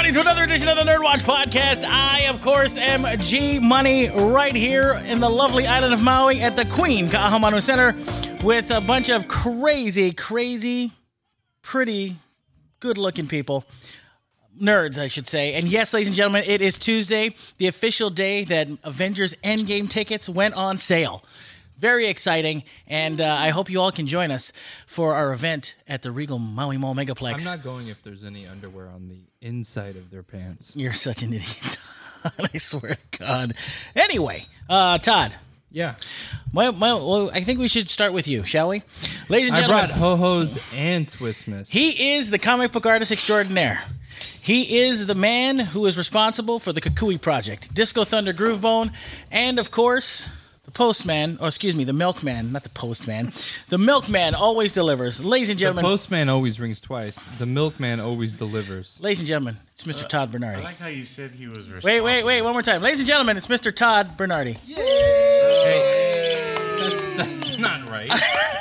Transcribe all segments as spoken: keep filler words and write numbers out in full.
everybody, to another edition of the Nerd Watch Podcast. I, of course, am G Money right here in the lovely island of Maui at the Queen Ka'ahumanu Center with a bunch of crazy, crazy, pretty, good-looking people. Nerds, I should say. And yes, ladies and gentlemen, it is Tuesday, the official day that Avengers Endgame tickets went on sale. Very exciting, and uh, I hope you all can join us for our event at the Regal Maui Mall Megaplex. I'm not going if there's any underwear on the inside of their pants. You're such an idiot. I swear to God. Anyway, uh, Todd. Yeah. My, my, well, I think we should start with you, shall we? Ladies and I gentlemen. brought Ho-Ho's and Swiss Miss. He is the comic book artist extraordinaire. He is the man who is responsible for the Kukui Project, Disco Thunder Groovebone, and, of course, the postman, or excuse me, the milkman, not the postman. The milkman always delivers. Ladies and gentlemen. The postman always rings twice. The milkman always delivers. Ladies and gentlemen, it's Mister Uh, Todd Bernardi. I like how you said he was responsible. Wait, wait, wait, one more time. Ladies and gentlemen, it's Mister Todd Bernardi. Hey, that's, that's not right.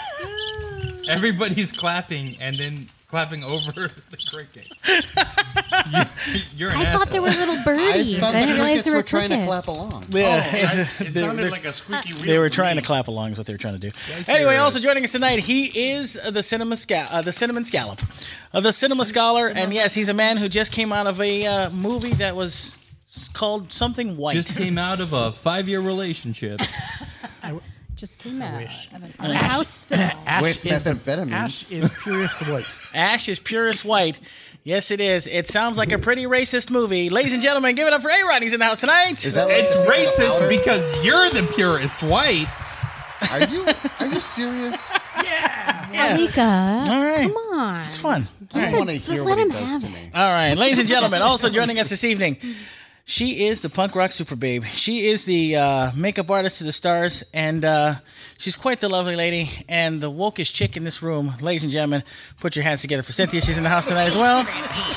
Everybody's clapping and then clapping over the crickets. you, you're an I asshole. thought there were little birdies. I thought I the didn't realize crickets there were were trying crickets. to clap along. Oh, Yeah. I, it They- sounded they- like a squeaky wheel. They were to trying me. to clap along is what they were trying to do. Yes, Anyway, you're also right. joining us tonight, he is the cinema sca- uh, the cinnamon scallop, uh, the cinema scholar, and yes, he's a man who just came out of a uh, movie that was called something white. Just came out of a five-year relationship. Just came out of an Uh, art house film. With methamphetamines. Ash is purest white. Ash is purest white. Yes, it is. It sounds like a pretty racist movie. Ladies and gentlemen, give it up for A-Rod. He's in the house tonight. Is that like It's the same racist powder? because you're the purest white. Are you are you serious? Mika, All right. come on. It's fun. I don't want to hear let what he him does have to it. me. All right, ladies and gentlemen, also joining us this evening, she is the punk rock super babe. She is the uh, makeup artist to the stars, and uh, she's quite the lovely lady and the wokest chick in this room. Ladies and gentlemen, put your hands together for Cynthia. She's in the house tonight as well.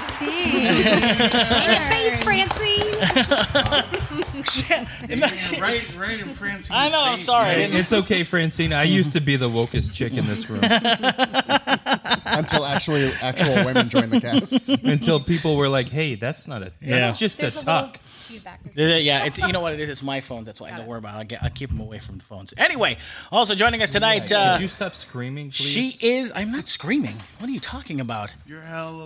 Face, Francine. Yeah, right, right in Francine's I know, I'm face, sorry. man. It's okay, Francine. I used to be the wokest chick in this room Until actually actual women join the cast. until people were like, "Hey, that's not a. Yeah. That's just a tuck." Yeah, it's you know what it is. It's my phone. That's why I don't worry about it. I get, I keep them away from the phones. Anyway, also joining us tonight, uh, Could you stop screaming, please? she is. I'm not screaming. What are you talking about? You're hell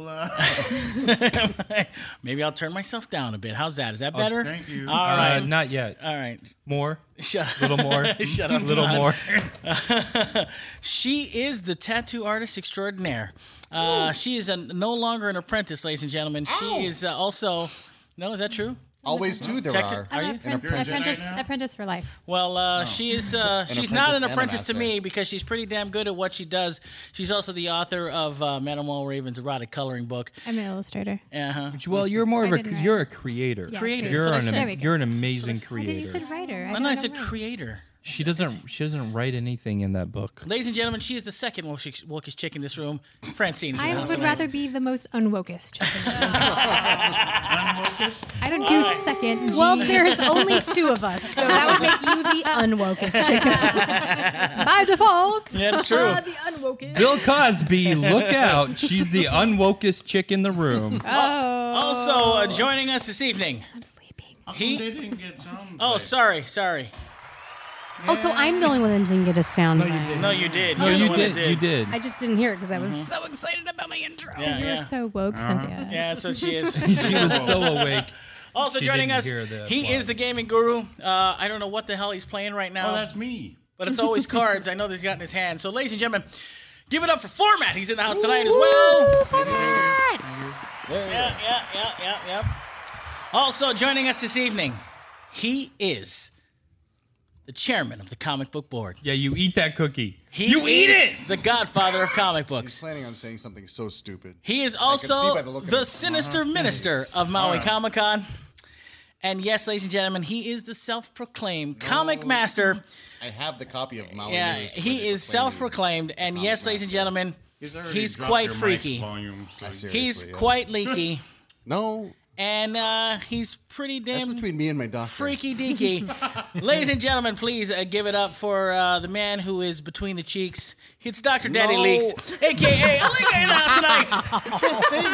alive. Maybe I'll turn myself down a bit. How's that? Is that Oh, better? thank you. All Uh, right. not yet. All right. More. Shut A little more. Shut up, A little Todd. more. She is the tattoo artist extraordinaire. Uh, she is a, no longer an apprentice, ladies and gentlemen. She is uh, also. No, is that true? Always two there Check are. Are you? I'm an apprentice, You're a apprentice, designer? apprentice for life. Well, uh, she is. Uh, she's not apprentice an and a apprentice to master. me because she's pretty damn good at what she does. She's also the author of uh, Mademoiselle Raven's erotic coloring book. I'm an illustrator. Uh-huh. Well, you're more of I a didn't write. you're a creator. Yeah, Creator, You're that's what I an said. There we go. you're an amazing I did. You creator. said writer. No, no, I don't said know. creator. She doesn't she doesn't write anything in that book. Ladies and gentlemen, she is the second wokest wokest chick in this room. Francine. is in the I house would tonight. rather be the most unwokest. Unwokest? I don't do second. Well, G. there's only two of us, so that would make you the unwokest chicken. by default. Yeah, that's true. the unwokest. Bill Cosby, look out! She's the unwokest chick in the room. Oh. Also uh, joining us this evening. I'm sleeping. How come He- they didn't get some? Oh, like- sorry, sorry. Oh, so I'm the only one that didn't get a sound bite. No, you did. No, You're the you one that did, you did. I just didn't hear it because I was Mm-hmm. so excited about my intro. Yeah, Because you were yeah. so woke, Cynthia. Yeah, that's what she is. She was so awake. Also She joining didn't us, hear the he is applause. the gaming guru. Uh, I don't know what the hell he's playing right now, Oh, that's me. but it's always cards. I know that he's got in his hand. So, ladies and gentlemen, give it up for Format. He's in the house tonight as well. Yeah, yeah, yeah, yeah, yeah. Also joining us this evening, he is the chairman of the comic book board. Yeah, you eat that cookie. He you eat is it. the godfather of comic He's books. planning on saying something so stupid. He is see also by the look of the his- sinister minister of Maui Comic Con. And yes, ladies and gentlemen, he is the self-proclaimed comic master. I have the copy of Maui Yeah, News where he they is proclaim you self-proclaimed. And comic yes, ladies and master. gentlemen, He's, already he's dropped quite your mic freaky. volume, so I you- seriously, He's yeah. quite leaky. No, And uh, he's pretty that's damn between me and my doctor. freaky deaky. Ladies and gentlemen, please uh, give it up for uh, the man who is between the cheeks. It's Doctor Daddy No. Leaks, a k a. Alika in the house tonight. You can't say that.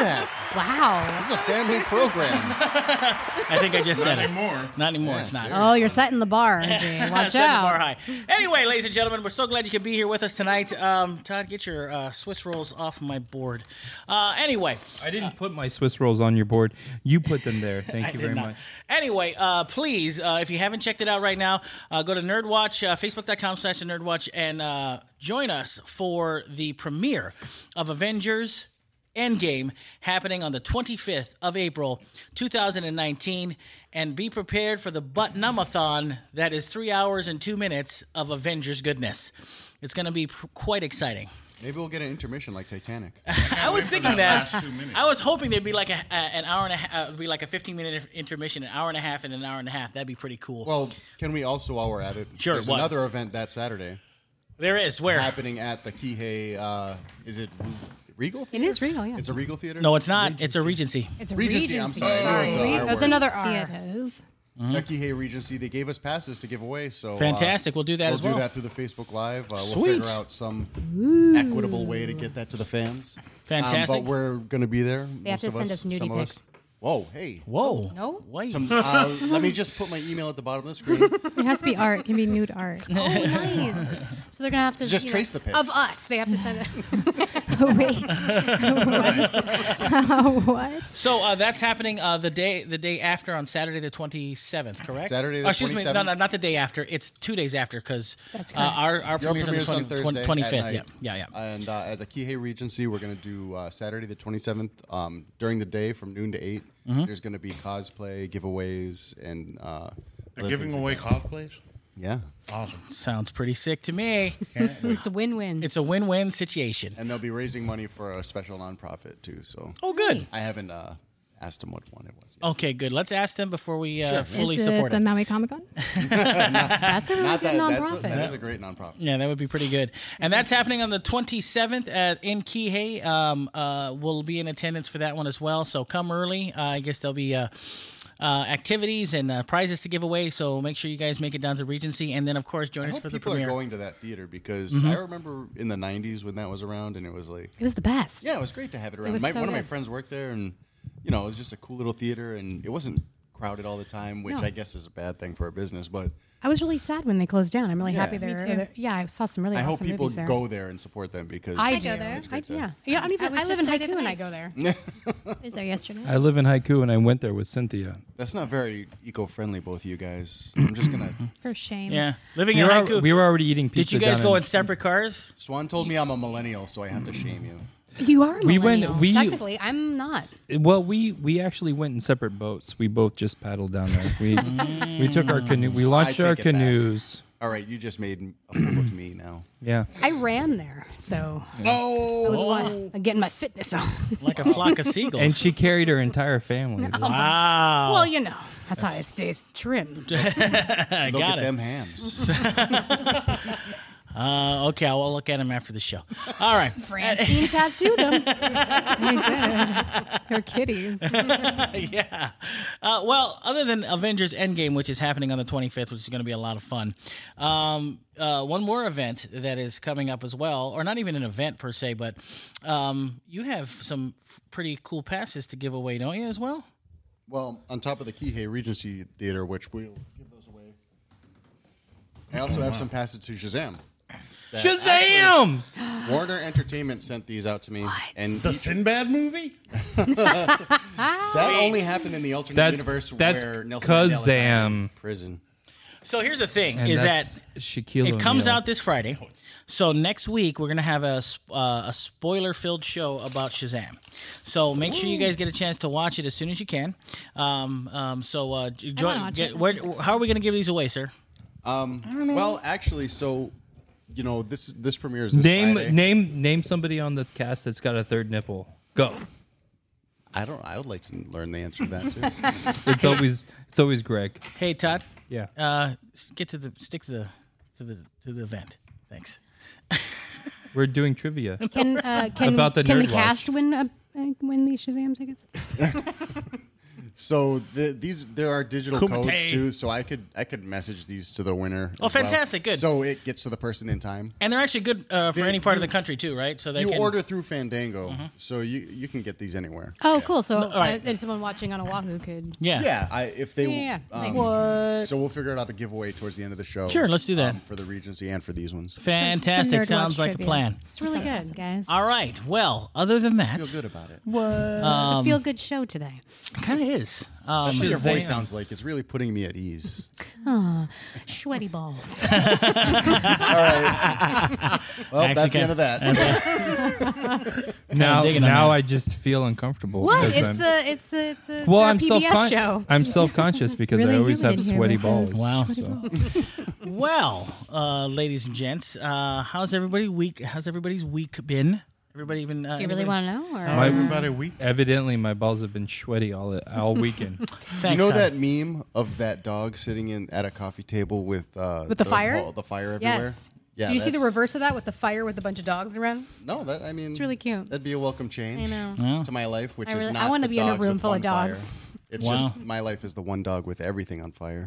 Wow. This is a family program. I think I just said Not it. anymore. Not anymore. Yeah, it's not. seriously. Oh, you're setting the bar, R J. Watch Setting the out. bar high. Anyway, ladies and gentlemen, we're so glad you could be here with us tonight. Um, Todd, get your uh, Swiss rolls off my board. Uh, anyway, I didn't put my Swiss rolls on your board. You put them there. Thank I you did very not. much. Anyway, uh, please, uh, if you haven't checked it out right now, uh, go to NerdWatch, uh, facebook.com slash NerdWatch, and uh, join us for the premiere of Avengers Endgame happening on the twenty-fifth of April, two thousand nineteen. And be prepared for the butt-numathon that is three hours and two minutes of Avengers goodness. It's going to be p- quite exciting. Maybe we'll get an intermission like Titanic. I was wait for thinking that that. last two minutes. I was hoping there'd be like a, a an hour and a half, uh, be like a fifteen minute intermission, an hour and a half, and an hour and a half. That'd be pretty cool. Well, can we also, while we're at it, Sure, there's what? another event that Saturday there is where? happening at the Kihei, uh, is it Regal It Theater? is Regal, yeah. It's a Regal Theater? No, it's not. It's a Regency. It's a Regency, I'm sorry. Sorry. It was, uh, our That's word. another R. Theaters. The Kihei Regency, they gave us passes to give away. So uh, Fantastic. We'll do that we'll as well. do that through the Facebook Live. Uh, we'll Sweet. figure out some equitable way to get that to the fans. Fantastic. Um, but we're going to be there. They have most to of send us, us nudie some of pics. us. Whoa, hey. Whoa. No? Wait. Some, uh, let me just put my email at the bottom of the screen. It has to be art. It can be nude art. Oh, nice. So they're going to have to Just you trace know, the pics. Of us. They have to send it. Wait. what? what? So uh, that's happening uh, the day the day after on Saturday the twenty-seventh, correct? Saturday the oh, excuse me, no, twenty-seventh. no, not the day after. It's two days after because That's uh, correct. our our Your premiere's premiere's on on the Thursday twenty-fifth. at Yeah, night. yeah, yeah. And uh, at the Kihei Regency, we're going to do uh, Saturday the twenty-seventh um, during the day from noon to eight. Mm-hmm. There's going to be cosplay, giveaways, and uh, They're other giving things away like that. cosplays? Yeah. Awesome. Sounds pretty sick to me. Can't wait. It's a win-win. It's a win-win situation. And they'll be raising money for a special nonprofit, too. So Oh, good. I haven't uh, asked them what one it was. Okay, good. Let's ask them before we uh, Sure. fully Is support it the it. Maui Comic Con? That's a really Not good that. That's a, nonprofit. that is a great nonprofit. Yeah, that would be pretty good. And that's happening on the twenty-seventh at in Kihei. Um, uh, we'll be in attendance for that one as well. So come early. Uh, I guess there'll be uh, uh, activities and uh, prizes to give away. So make sure you guys make it down to Regency, and then of course join I us hope for the people premiere. are going to that theater because Mm-hmm. I remember in the nineties when that was around, and it was like, It was the best. yeah, it was great to have it around. was My, so one of my good. friends worked there, and you know, it was just a cool little theater, and it wasn't crowded all the time, which No. I guess is a bad thing for a business. But I was really sad when they closed down. I'm really Yeah. happy Me they're, too. they're- Yeah, I saw some really I awesome hope people movies there. go there and support them because I, I do. go there. It's I, great to- yeah, yeah. I, don't even, I was I, live in just there Haiku and today. I go there. I was there yesterday. I live in Haiku, and I went there with Cynthia. that's not very eco-friendly, both of you guys. I'm just gonna. For shame. Yeah, living We in were, Haiku. al- we were already eating Did pizza. you guys down go in, in separate cars? Swan told me I'm a millennial, so I have to shame you. You are a We went- millennial. we- Technically, I'm not. Well, we we actually went in separate boats. We both just paddled down there. We we took our canoe. We launched I our take it back. canoes. All right, you just made a fool of me now. Yeah. I ran there, so Oh, I was what, getting my fitness on. Like a flock of seagulls. And she carried her entire family. wow. Well, you know, that's how it stays trimmed. I Look got at it. them hams. Uh, okay, I'll look at him after the show. All right. Francine tattooed them. I did. They're kitties. yeah. Uh, well, other than Avengers Endgame, which is happening on the twenty-fifth, which is going to be a lot of fun, um, uh, one more event that is coming up as well, or not even an event per se, but um, you have some f- pretty cool passes to give away, don't you, as well? Well, on top of the Kihei Regency Theater, which we'll give those away, I also have some passes to Shazam. that Shazam! actually Warner Entertainment sent these out to me, and the each- Sinbad movie? that only happened in the alternate That's- universe that's where Nelson Mandela died Kazam. in prison. So here's the thing: And is that's that Shaquille it comes O'Neal. out this Friday. So next week we're gonna have a sp- uh, a spoiler filled show about Shazam. So make sure you guys get a chance to watch it as soon as you can. Um, um, so uh, join. watch Get, it. where, how are we gonna give these away, sir? Um, well, actually, so you know this this premieres this Name Friday. name name somebody on the cast that's got a third nipple. Go. I don't. I would like to learn the answer to that too. It's always it's always Greg. Hey Todd, Yeah. uh, s- get to the stick to the to the to the event. Thanks. We're doing trivia. Can uh, can About the can the Nerd Watch. cast win uh, uh, win these Shazam tickets? So the, these there are digital Kumite. codes too. So I could I could message these to the winner. Oh, as well. fantastic, good. So it gets to the person in time. And they're actually good uh, for They- any part of you- the country too, right? So they You can order through Fandango, so you you can get these anywhere. Oh, cool. So all right. uh, if someone watching on Oahu could. Yeah. Yeah, I, if they. Yeah, yeah, yeah. um, Nice. What? So we'll figure it out a giveaway towards the end of the show. Sure, let's do that. um, for the Regency and for these ones. Fantastic. Some Nerd Sounds Watch like trivia. a plan. It's really Sounds good. awesome, guys. All right. Well, other than that, Feel good about it. It's a feel good show today. kind of is. Um, That's what your voice Shazam. sounds like. It's really putting me at ease. Sweaty balls. All right. Well, Actually, that's the can- end of that. Now, digging on now that. I just feel uncomfortable. What? because It's I'm- a it's a it's a, well, it's I'm a P B self S show. I'm self conscious because Really I always humid have in here sweaty with those balls. Wow. sweaty so. balls. well, uh, ladies and gents, uh, how's everybody week? How's everybody's week been? Everybody been? Uh, Do you really want to know? Or? My- Everybody weak. Evidently, my balls have been sweaty all all weekend. Thanks, you know Todd. that meme of that dog sitting in at a coffee table with uh, With the fire? hall- the fire everywhere. Yes. Yeah. Do you see the that's- reverse of that with the fire with a bunch of dogs around? No, that I mean, It's really cute. That'd be a welcome change. I know. Yeah. To my life, which I is really- not. I wanna the be in a dogs room with full of one fire. dogs. It's Wow. just my life is the one dog with everything on fire.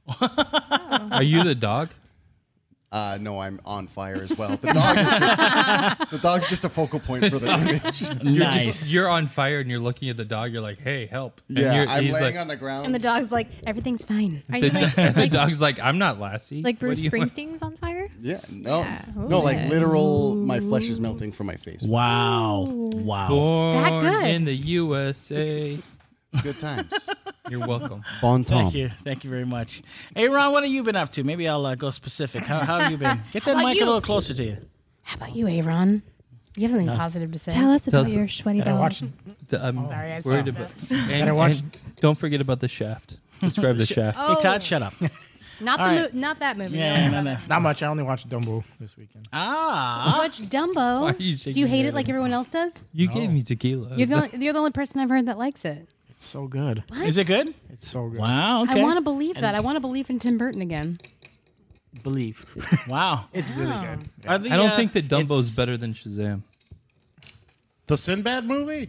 Are you the dog? Uh, no, I'm on fire as well. The dog is just the dog's just a focal point for the image. You're Nice. just you're on fire and you're looking at the dog. You're like, hey, help! And Yeah, you're, I'm he's laying like, on the ground. And the dog's like, everything's fine. Are the, you like, the like, dog's like, I'm not Lassie. like What Bruce do you want?" Springsteen's on fire? yeah, no, Yeah. no, like Okay. literal. My flesh is melting from my face. Wow. Wow. Born that good? in the U S A. Good times. You're welcome. Bon temps. Thank you. Thank you very much. Hey, Ron, what have you been up to? Maybe I'll uh, go specific. How, how have you been? Get that about mic you? a little closer to you. How about you, Aaron? You have something positive to say? Tell us about us- your sweaty That I balls. watched. The- I'm Sorry, I worried saw about. That I And, watched- and don't forget about the Shaft. Describe the Shaft. Oh, Hey, Todd, shut up. not the All mo- right. not that movie. Yeah, no. no, no. Not much. I only watched Dumbo this weekend. Ah. Watch Dumbo. Why are you shaking Do you hate your it like head? everyone else does? You No. gave me tequila. You're the only, you're the only person I've heard that likes it. It's so good. Is it good? It's so good. Wow. Okay. I want to believe that. I want to believe in Tim Burton again. Believe. Wow. It's really good. Are the, I don't uh, think that Dumbo's it's- better than Shazam. The Sinbad movie?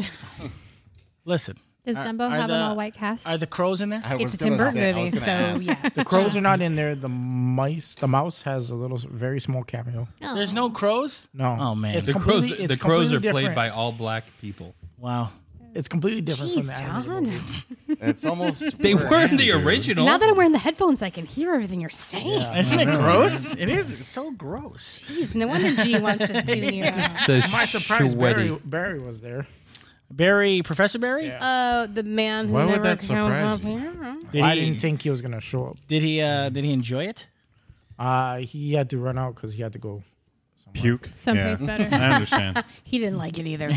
Listen. Does Are- Dumbo are have the- an all-white cast? Are the crows in there? I was It's a Tim gonna Burton say- I movie, was so gonna ask. yes. The crows are not in there. The mice, the mouse has a little, very small cameo. There's no crows? No. Oh, man. It's The crows, completely- the it's crows are completely played different. by all black people. Wow. It's completely different from the Jeez, animated Todd. movie. It's almost. They worse. were in the original. Now that I'm wearing the headphones, I can hear everything you're saying. Isn't it gross? It is. It's so gross. Jeez, no wonder G wants to tune you out. The My surprise, Barry, sweaty. Barry was there. Barry, Professor Barry? Yeah. Uh, the man who Why would never that comes surprise up you? here. Did I he, didn't think he was gonna show up. Did he? Uh, did he enjoy it? Uh, he had to run out because he had to go. Puke. Someplace better. I understand. He didn't like it either.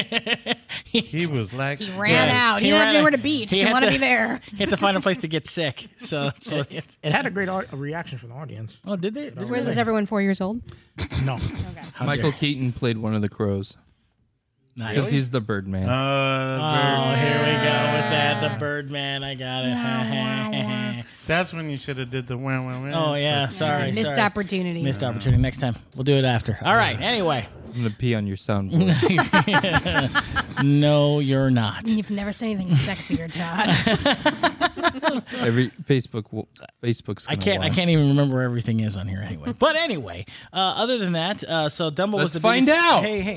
He was like. He ran Yeah, out. he He, didn't ran have anywhere out. to beach. He He had didn't want to to- be there. He had to find a place to get sick. So, so it, It had a great au- reaction from the audience. oh, did they? Did Was, they? was everyone four years old? No, Michael Keaton played one of the crows Nice. because he's the Birdman. Uh, Oh, here we go with that. The Birdman. I got it. That's when you should have did the wah wah wah. Oh yeah. Sorry. Missed sorry. opportunity. Missed opportunity. Next time we'll do it after. All right. Anyway. I'm gonna pee on your soundboard. No, you're not. You've never said anything sexier, Todd. Every Facebook, will, Facebook's. I Gonna can't. I watch. can't even remember where everything is on here anyway. But anyway, uh, other than that, uh, so Dumbo was Let's the find biggest- out. Hey, hey.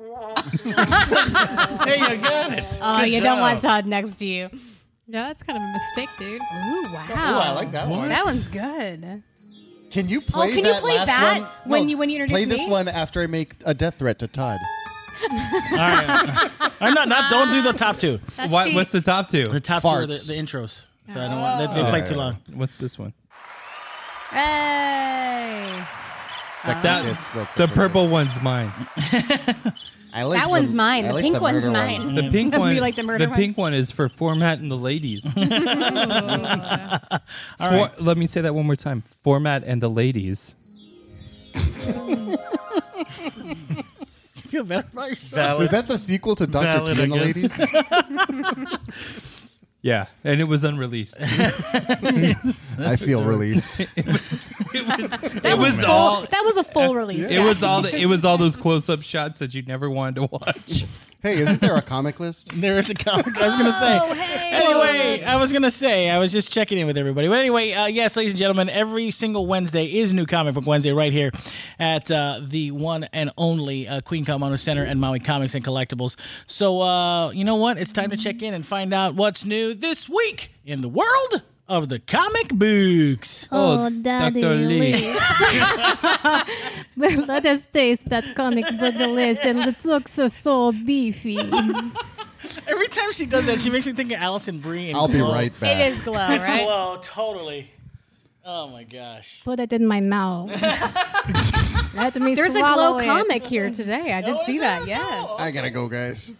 Hey, you got it. Oh, Good you don't job. want Todd next to you. Yeah, that's kind of a mistake, dude. Ooh, wow. Ooh, I like that one. That one's good. Can you play Oh, can you that play last that one? when you- when you introduce Play this me? one after I make a death threat to Todd. All right. Or no, not. Don't do the top two. What, the- what's the top two? The top two are the, Farts. the intros. So I don't want. They, they play too long. What's this one? Hey. That That- crickets, that's The purple crickets. one's mine. I like That the- one's mine. I The like pink one's murder mine. one. The pink Be one. like the murder one? pink one is for format and the ladies. All For- right. Let me say that one more time. Format and the ladies. You feel better about yourself. Valid. Was that the sequel to Doctor Valid, T and the I Ladies? Yeah, and it was unreleased. I feel released. It was. It was. That it was, was full, all. that was a full release. It was all. The, it was all those close-up shots that you never wanted to watch. Hey, isn't there a comic list? There is a comic. I was gonna say. Oh, hey. Anyway, I was gonna say. I was just checking in with everybody. But anyway, uh, yes, ladies and gentlemen, every single Wednesday is New Comic Book Wednesday right here at uh, the one and only uh, Queen Kaumanu Center and Maui Comics and Collectibles. So uh, you know what? It's time to check in and find out what's new this week in the world of the comic books. Oh, Daddy Doctor Lee. Lee. Well, let us taste that comic book list and let's look so, so beefy. Every time she does that, she makes me think of Allison Brie. And I'll be Glow. right back. It is glow, It's right? Glow, totally. Oh my gosh. Put it in my mouth. Let me There's a swallow glow it. comic here today. I did Oh, see is that. there? Yes. I gotta go, guys.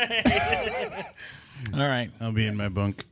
All right. I'll be in my bunk.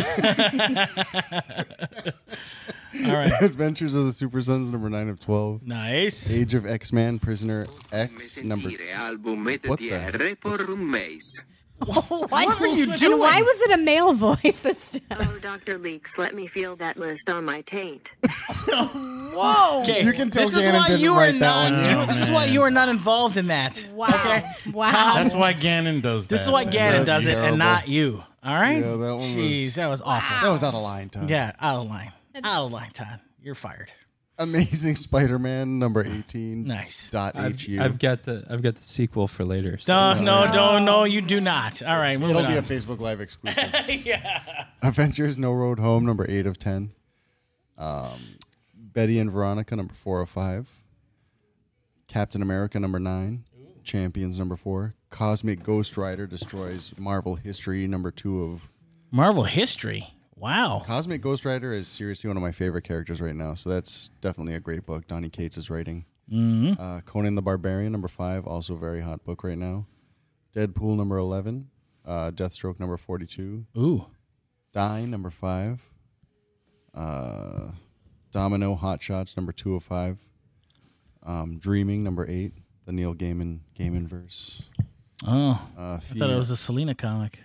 All right. Adventures of the Super Sons, number nine of twelve. Nice. Age of X-Man, Prisoner X, number... album What the heck? por un mes. What are you And doing? why was it a male voice this time? Oh, Doctor Leaks, let me feel that list on my taint. Whoa. Okay. You can tell this is Gannon why didn't you are write that not, one. you- Oh, This is man. why you are not involved in that. Wow. Okay. Wow. That's why Gannon does that. This is why Gannon does it and terrible. not you. All right? Yeah, that one was- Jeez, that was awful. That was out of line, Todd. Yeah, out of line. Out of line, Todd. You're fired. Amazing Spider-Man, number eighteen. Nice. Dot I've, H U. I've got the I've got the sequel for later. So. No, no, no, no, you do not. All right, moving It'll be a on. Facebook Live exclusive. yeah. Avengers No Road Home, number eight of ten. Um, Betty and Veronica, number four of five. Captain America, number nine. Champions, number four. Cosmic Ghost Rider destroys Marvel History, number two of... Marvel history. Wow. Cosmic Ghost Rider is seriously one of my favorite characters right now, so that's definitely a great book. Donny Cates is writing. Mm-hmm. Uh, Conan the Barbarian, number five, also a very hot book right now. Deadpool, number eleven. Uh, Deathstroke, number forty-two. Ooh. Die, number five. Uh, Domino Hot Shots, number two of five. Um, Dreaming, number eight. The Neil Gaiman Gaiman verse. Oh. Uh, I thought it was a Selena comic.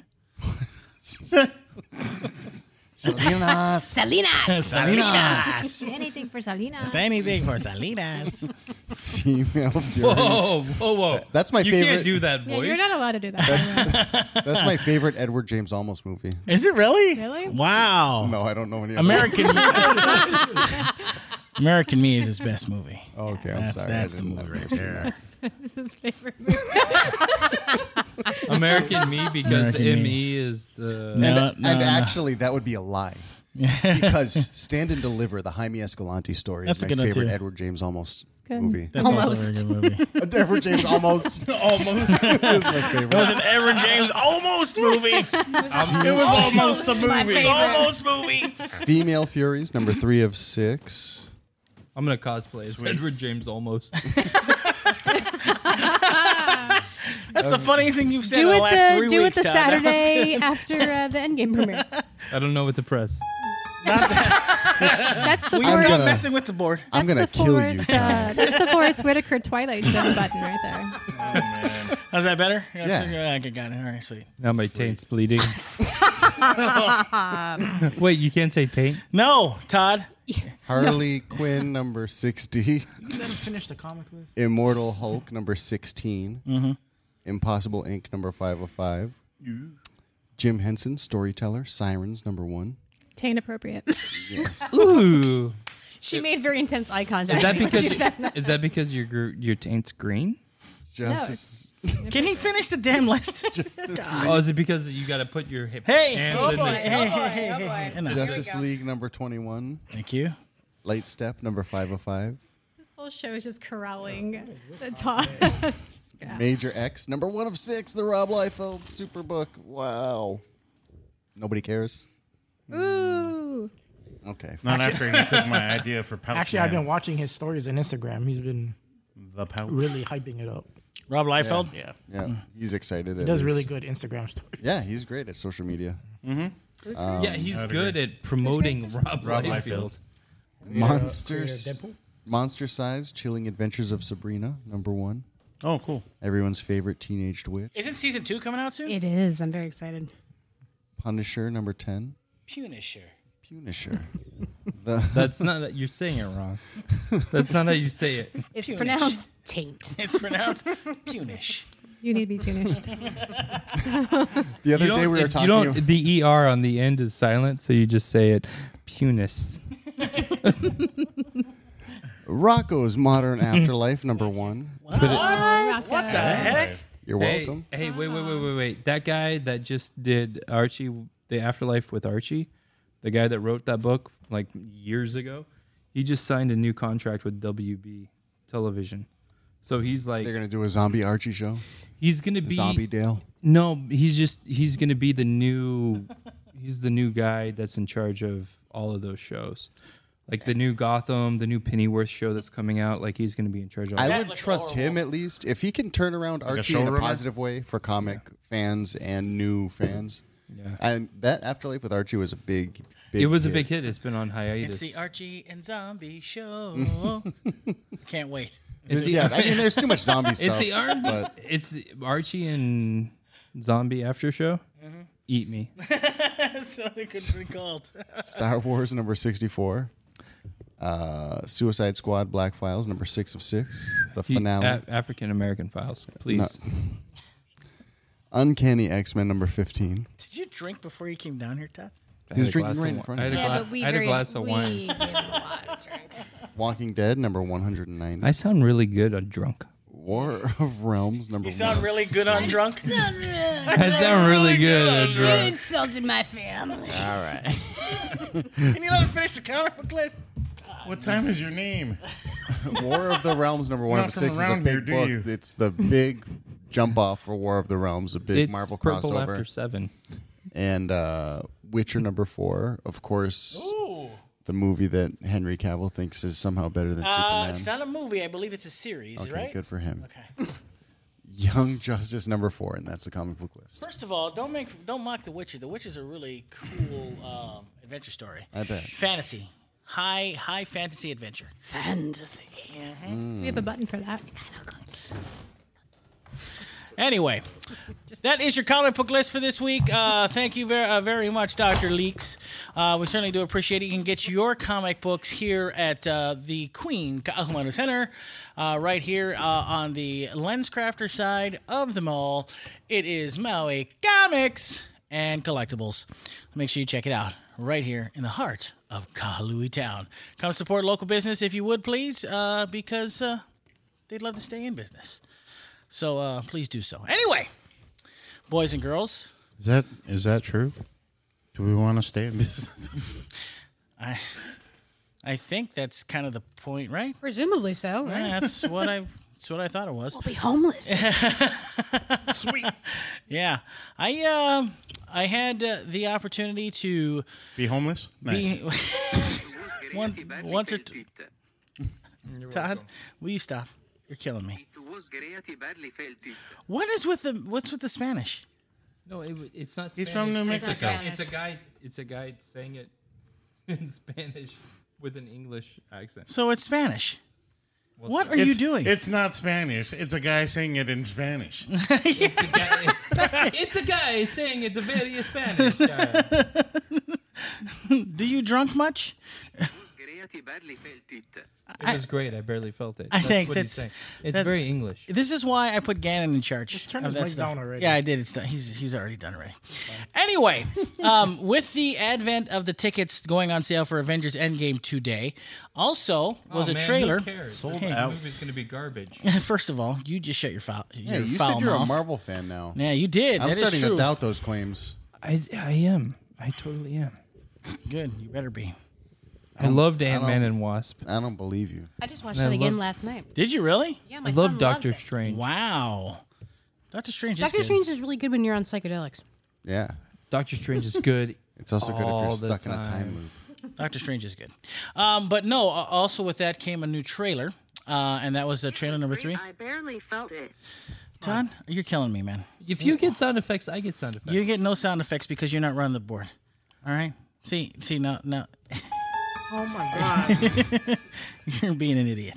Salinas. Salinas. Salinas. Anything for Salina. Say anything for Salinas. Female Furies. Whoa, whoa, whoa! That's my you favorite. can't do that Yeah, voice. you're not allowed to do that. That's my favorite Edward James Olmos movie. Is it really? Really? Wow. No, I don't know any. other- American American Me is his best movie. Oh, okay, I'm That's, sorry. that's I the didn't movie I've right never seen there. This is his favorite movie. American Me because American M Me. E is the. No. And, no, and no. actually, that would be a lie. Because Stand and Deliver, the Jaime Escalante story, That's is a my good one, favorite too. Edward James Olmos good. movie. That's also a Almost. very good movie. Edward James Almost. Almost. It was my favorite. It was an Edward James almost movie. it was almost a my movie. favorite. Almost movie. Female Furies, number three of six. I'm gonna cosplay as Edward James almost. That's the funniest thing you've said Do in the it last the three do weeks. it the Todd. That was Saturday good. after uh, the Endgame premiere. I don't know what to press. That's the We I'm Forrest. stop gonna- messing with the board. I'm That's going to the kill you. Forrest, uh, that's the Forrest Whitaker Twilight Zone button right there. How's that better? Yeah. Okay, got it. All right, sweet. Now my taint's bleeding. Wait, you can't say taint? No, Todd. Harley Quinn, number sixty. Let him finish the comic list. Immortal Hulk, number sixteen. Mm-hmm. Impossible Incorporated, number five of five. Jim Henson, Storyteller, Sirens, number one. Taint appropriate. Yes. Ooh. She made very intense eye contact. Is that when she because said that. is that because your gr- your taint's green? Justice, Can he finish the damn list? Justice, Oh, is it because you got to put your hip Hey. hands Oh in boy, the oh boy, hey, oh hey, boy. hey. Enough. Justice League, number twenty-one. Thank you. Light Step, number five of five. This whole show is just corralling the top. Major X, number one of six. The Rob Liefeld Superbook. Wow. Nobody cares? Ooh. Okay. Not after he took my idea for Pouch Actually, I've Man. been watching his stories on Instagram. He's been the Pouch. really hyping it up. Rob Liefeld. Yeah. Yeah, he's excited. He does really good Instagram stories. Yeah, he's great at social media. Yeah, he's I'd good at promoting Rob, Rob Liefeld. Liefeld. Monsters. Deadpool? Monster Size, Chilling Adventures of Sabrina, number one. Oh, cool. Everyone's favorite teenaged witch. Isn't season two coming out soon? It is. I'm very excited. Punisher, number ten. Punisher. Punisher. the That's not you're saying it wrong. That's not how you say it. It's Punish. pronounced taint. It's pronounced Punish. You need to be finished. The other You day don't- we were you talking. don't- the er on the end is silent, so you just say it. Punis. Rocco's Modern Afterlife, number one. Put it- What the heck? You're Hey, welcome. hey, wait, wait, wait, wait, wait. That guy that just did Archie, The Afterlife with Archie, the guy that wrote that book like years ago, he just signed a new contract with W B Television. So he's like, They're gonna do a zombie Archie show. he's gonna be Zombie Dale. No, he's just he's gonna be the new, he's the new guy that's in charge of all of those shows. Like the new Gotham, the new Pennyworth show that's coming out, like he's going to be in charge of all I that. would looks trust horrible. him at least if he can turn around a Archie in a showrunner? positive way for comic fans and new fans. Yeah. And that Afterlife with Archie was a big, big. It was a hit. big hit. It's been on hiatus. It's the Archie and Zombie show. Can't wait. It's the- Yeah, I mean, there's too much zombie stuff. It's the Ar- but it's the Archie and Zombie After Show. Mm-hmm. Eat me. That's what it could be called. Star Wars number sixty-four, uh, Suicide Squad Black Files number six of six, the finale, A- African American Files, please. No. Uncanny X-Men number fifteen. Did you drink before you came down here, Todd? I He was had a drinking glass right of in wi- front I of had a, you. Yeah, gla- but we I had a very, glass of we wine. gave him a lot of drink. Walking Dead number one hundred ninety. I sound really good on drunk. War of Realms number You sound one oh really good on drunk. I sound really good on You drunk. insulted my family. All right. Can you let me finish the comic book list? What time is your name? War of the Realms number one Not of from six is a around big here, do book. you? It's the big jump off for War of the Realms, a big It's Marvel purple crossover. after seven. And uh, Witcher number four, of course, Ooh. the movie that Henry Cavill thinks is somehow better than Uh, Superman. it's not a movie. I believe it's a series, Okay, right? good for him. Okay. Young Justice number four, and that's the comic book list. First of all, don't make don't mock The Witcher. The Witcher's a really cool um, adventure story. I bet. Fantasy, high high fantasy adventure. Fantasy. We have a button for that. Anyway, that is your comic book list for this week. Uh, thank you very, uh, very much, Doctor Leaks. Uh, we certainly do appreciate it. You can get your comic books here at uh, the Queen Ka'ahumanu Center, uh, right here uh, on the LensCrafter side of the mall. It is Maui Comics and Collectibles. Make sure you check it out right here in the heart of Kahului Town. Come support local business if you would, please, uh, because uh, they'd love to stay in business. So uh, please do so. Anyway, boys and girls, Is that is that true? Do we want to stay in business? I I think that's kind of the point, right? Presumably so, right? Yeah, that's what I that's what I thought it was. We'll be homeless. Sweet. Yeah, I um I had uh, the opportunity to Be homeless? Nice. be one, once or two. Todd, will you stop? You're killing me. What is with the what's with the Spanish? No, it, it's not. He's Spanish. from New It's a Mexico. guy- It's a guy. It's a guy saying it in Spanish with an English accent. So it's Spanish. What's What that? are you It's- doing? It's not Spanish. It's a guy saying it in Spanish. It's a guy. It's a guy saying it the very Spanish. Uh, Do you drunk much? it was great. I barely felt it. I That's think what that's- he's saying. It's that- very English. This is why I put Gannon in charge. Just turn of his that mic stuff. down already. Yeah, I did. It's done. He's he's already done already. Anyway, um, with the advent of the tickets going on sale for Avengers Endgame today, also was oh, a man, trailer. Who cares? Sold the out. movie's going to be garbage. First of all, you just shut your foul. Yeah, your you foul said you're a mouth. Marvel fan now. Yeah, you did. I'm That is starting true. to doubt those claims. I, I am. I totally am. Good. You better be. I loved I Ant Man don't- and Wasp. I don't believe you. I just watched And it I again love- last night. Did you really? Yeah, my I son love loves Doctor it. Strange. Wow. Doctor Strange is Doctor good. Strange is really good when you're on psychedelics. Yeah. Doctor Strange is good. It's also good if all you're the stuck in a time. time loop. Doctor Strange is good. Um, but no, uh, also with that came a new trailer, uh, and that was uh, trailer number three. I barely felt it. Todd, you're killing me, man. If you get sound effects, I get sound effects. You get no sound effects because you're not running the board. All right? See, see, no, no. Oh my god. You're being an idiot.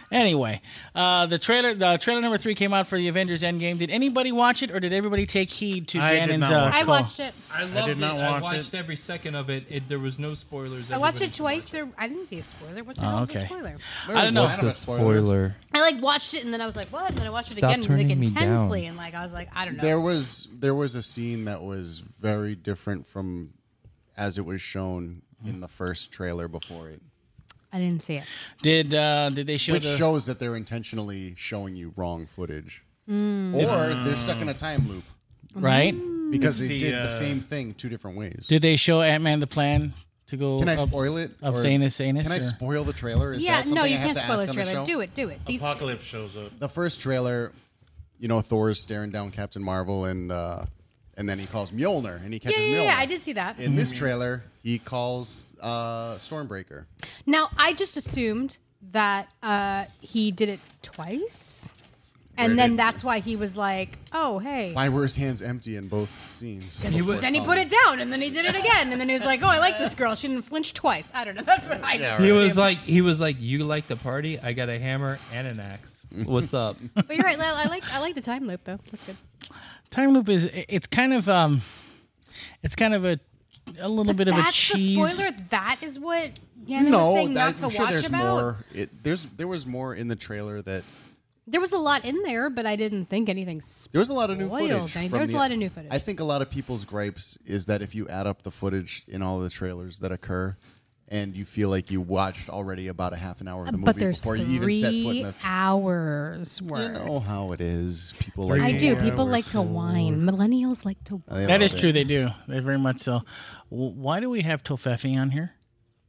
Anyway, uh, the trailer, the trailer number three came out for the Avengers Endgame. Did anybody watch it, or did everybody take heed to I did Gannon's not uh, watch I call? watched it. I loved did not it. I watch watched it. every second of it. it. There was no spoilers. I watched Everybody it should twice. watch There, I didn't see a spoiler. What the Oh, hell is okay. a spoiler? I don't know. What's a spoiler? I like watched it and then I was like, what? And then I watched it Stop again like turning me intensely, down. and like I was like, I don't know. There was there was a scene that was very different from as it was shown in the first trailer before it, I didn't see it. Did uh, did they show which the? shows that they're intentionally showing you wrong footage, Mm. or they're stuck in a time loop Right? because It's they the, did the uh, same thing two different ways. Did they show Ant Man the plan to go? Can I up, spoil it? Of Or Thanos Anus? Can I or- spoil the trailer? Is Yeah, that something no, you I have can't to spoil ask the on the trailer. show? Do it, do it. These, Apocalypse shows up. The first trailer, you know, Thor's staring down Captain Marvel, and uh, and then he calls Mjolnir, and he yeah, catches yeah, Mjolnir. yeah, I did see that. In this trailer, he calls uh, Stormbreaker. Now, I just assumed that uh, he did it twice. And Where then did- that's why he was like, oh, hey. Why were his hands empty in both scenes? Then he put it down, and then he did it again. And then he was like, oh, I like this girl. She didn't flinch twice. I don't know. That's what I just He was assumed. like, he was like, you like the party? I got a hammer and an axe. What's up? But you're right. I like I like the time loop, though. That's good. Time loop is it's kind of um, it's kind of a a little bit of a That's cheese. the spoiler? That is what Yanni was No, saying not that, to I'm sure watch there's about? more. It, there's there was more in the trailer that There was a lot in there, but I didn't think anything there was a lot of new spoiled. footage. I mean, from there was the- a lot of new footage. I think a lot of people's gripes is that if you add up the footage in all the trailers that occur, and you feel like you watched already about a half an hour of the movie but there's before you even set foot in three the. hours You worth. know how it is. People like I to do. whine. People like to whine. Millennials like to whine. They That love is it. true. They do. They very much so. W- Why do we have Tofefi on here?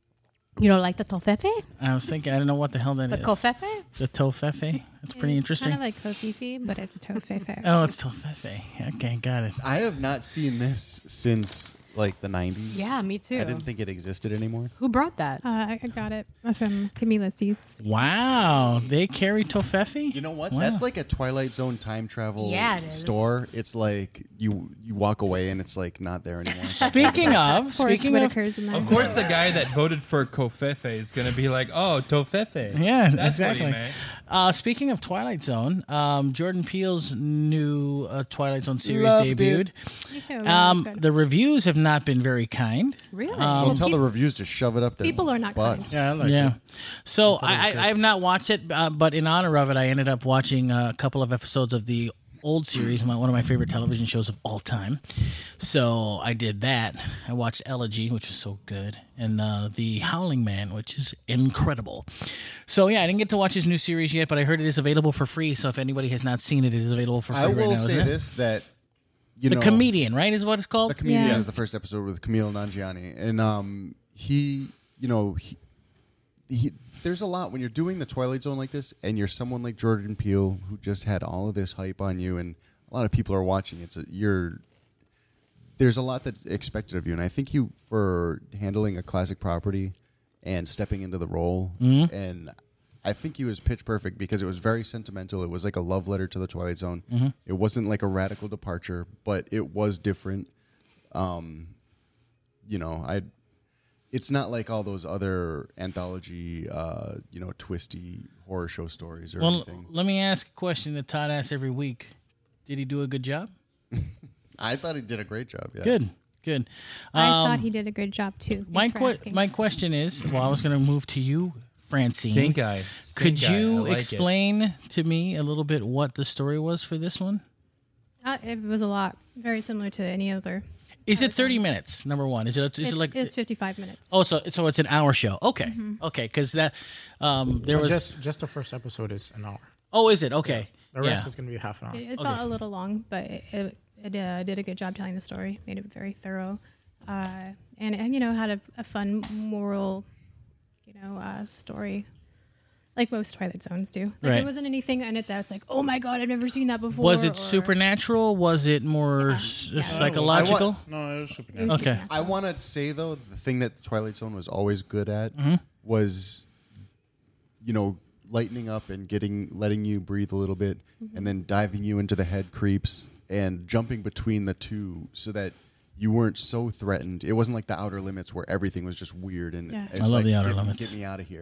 You don't like the tofefe? I was thinking. I don't know what the hell that The is. kofefe? The Tofefi. That's pretty interesting. Kind of like kofifi, but it's tofefe. Oh, it's Tofefi. Okay, got it. I have not seen this since like the nineties. Yeah, me too. I didn't think it existed anymore. Who brought that? Uh, I I got it from Camila Seeds. Wow, they carry Tofefi. You know what? Wow. That's like a Twilight Zone time travel Yeah, it is. store. It's like you you walk away and it's like not there anymore. Speaking of, Forrest speaking of, Whitaker's in there. Of course, the guy that voted for Kofefe is going to be like, oh, Tofefe. yeah, That's what he exactly. meant. Uh, speaking of Twilight Zone, um, Jordan Peele's new uh, Twilight Zone series Loved debuted. it. Me too. Um, It was good. the reviews have not been very kind. Really? Well, tell peop- the reviews to shove it up there. people are not butts. Yeah, I like yeah. it. So thought it I, was good. I, I have not watched it, uh, but in honor of it, I ended up watching a couple of episodes of the old series, my, one of my favorite television shows of all time. So I did that. I watched Elegy, which was so good, and uh, The Howling Man, which is incredible. So yeah, I didn't get to watch his new series yet, but I heard it is available for free. So if anybody has not seen it, it is available for free I right will now. say isn't it? this: that you The know, Comedian, right, is what it's called. The Comedian Yeah. is the first episode with Camille Nanjiani, and um, he, you know, he, he. There's a lot when you're doing the Twilight Zone like this, and you're someone like Jordan Peele who just had all of this hype on you, and a lot of people are watching. It's a, you're. There's a lot that's expected of you, and I think you for handling a classic property and stepping into the role, Mhm. and I think he was pitch perfect because it was very sentimental. It was like a love letter to the Twilight Zone. Mhm. It wasn't like a radical departure, but it was different. Um, you know, I. It's not like all those other anthology, uh, you know, twisty horror show stories or Well, anything. let me ask a question that Todd asks every week. Did he do a good job? I thought he did a great job. Yeah. Good, good. I Um, thought he did a good job too. Thanks My for que- asking. my question is, well, I was going to move to you, Francine. Stink eye. Stink Could eye. you I like it. explain to me a little bit what the story was for this one? Uh, it was a lot, very similar to any other. Is it thirty minutes? Number one, is it? Is It's, it like? it's fifty-five minutes. Oh, so so it's an hour show. Okay, Mm-hmm. okay, because that um there was. just just the first episode is an hour. Oh, is it okay? The rest Yeah. is going to be half an hour. It, it Okay. felt a little long, but it, it, it uh, did a good job telling the story. Made it very thorough, uh, and and you know had a, a fun moral, you know, uh, story, like most Twilight Zones do. Like Right. there wasn't anything in it that's like, oh my god, I've never seen that before. Was it or- supernatural? Was it more s- yeah. psychological? No, it was It supernatural. was Okay. supernatural. I want to say though, the thing that the Twilight Zone was always good at Mm-hmm. was, you know, lightening up and getting, letting you breathe a little bit, and then diving you into the head creeps and jumping between the two, so that you weren't so threatened. It wasn't like the Outer Limits where everything was just weird and Yeah. it's I love like, the Outer get, Limits. Get me out of here.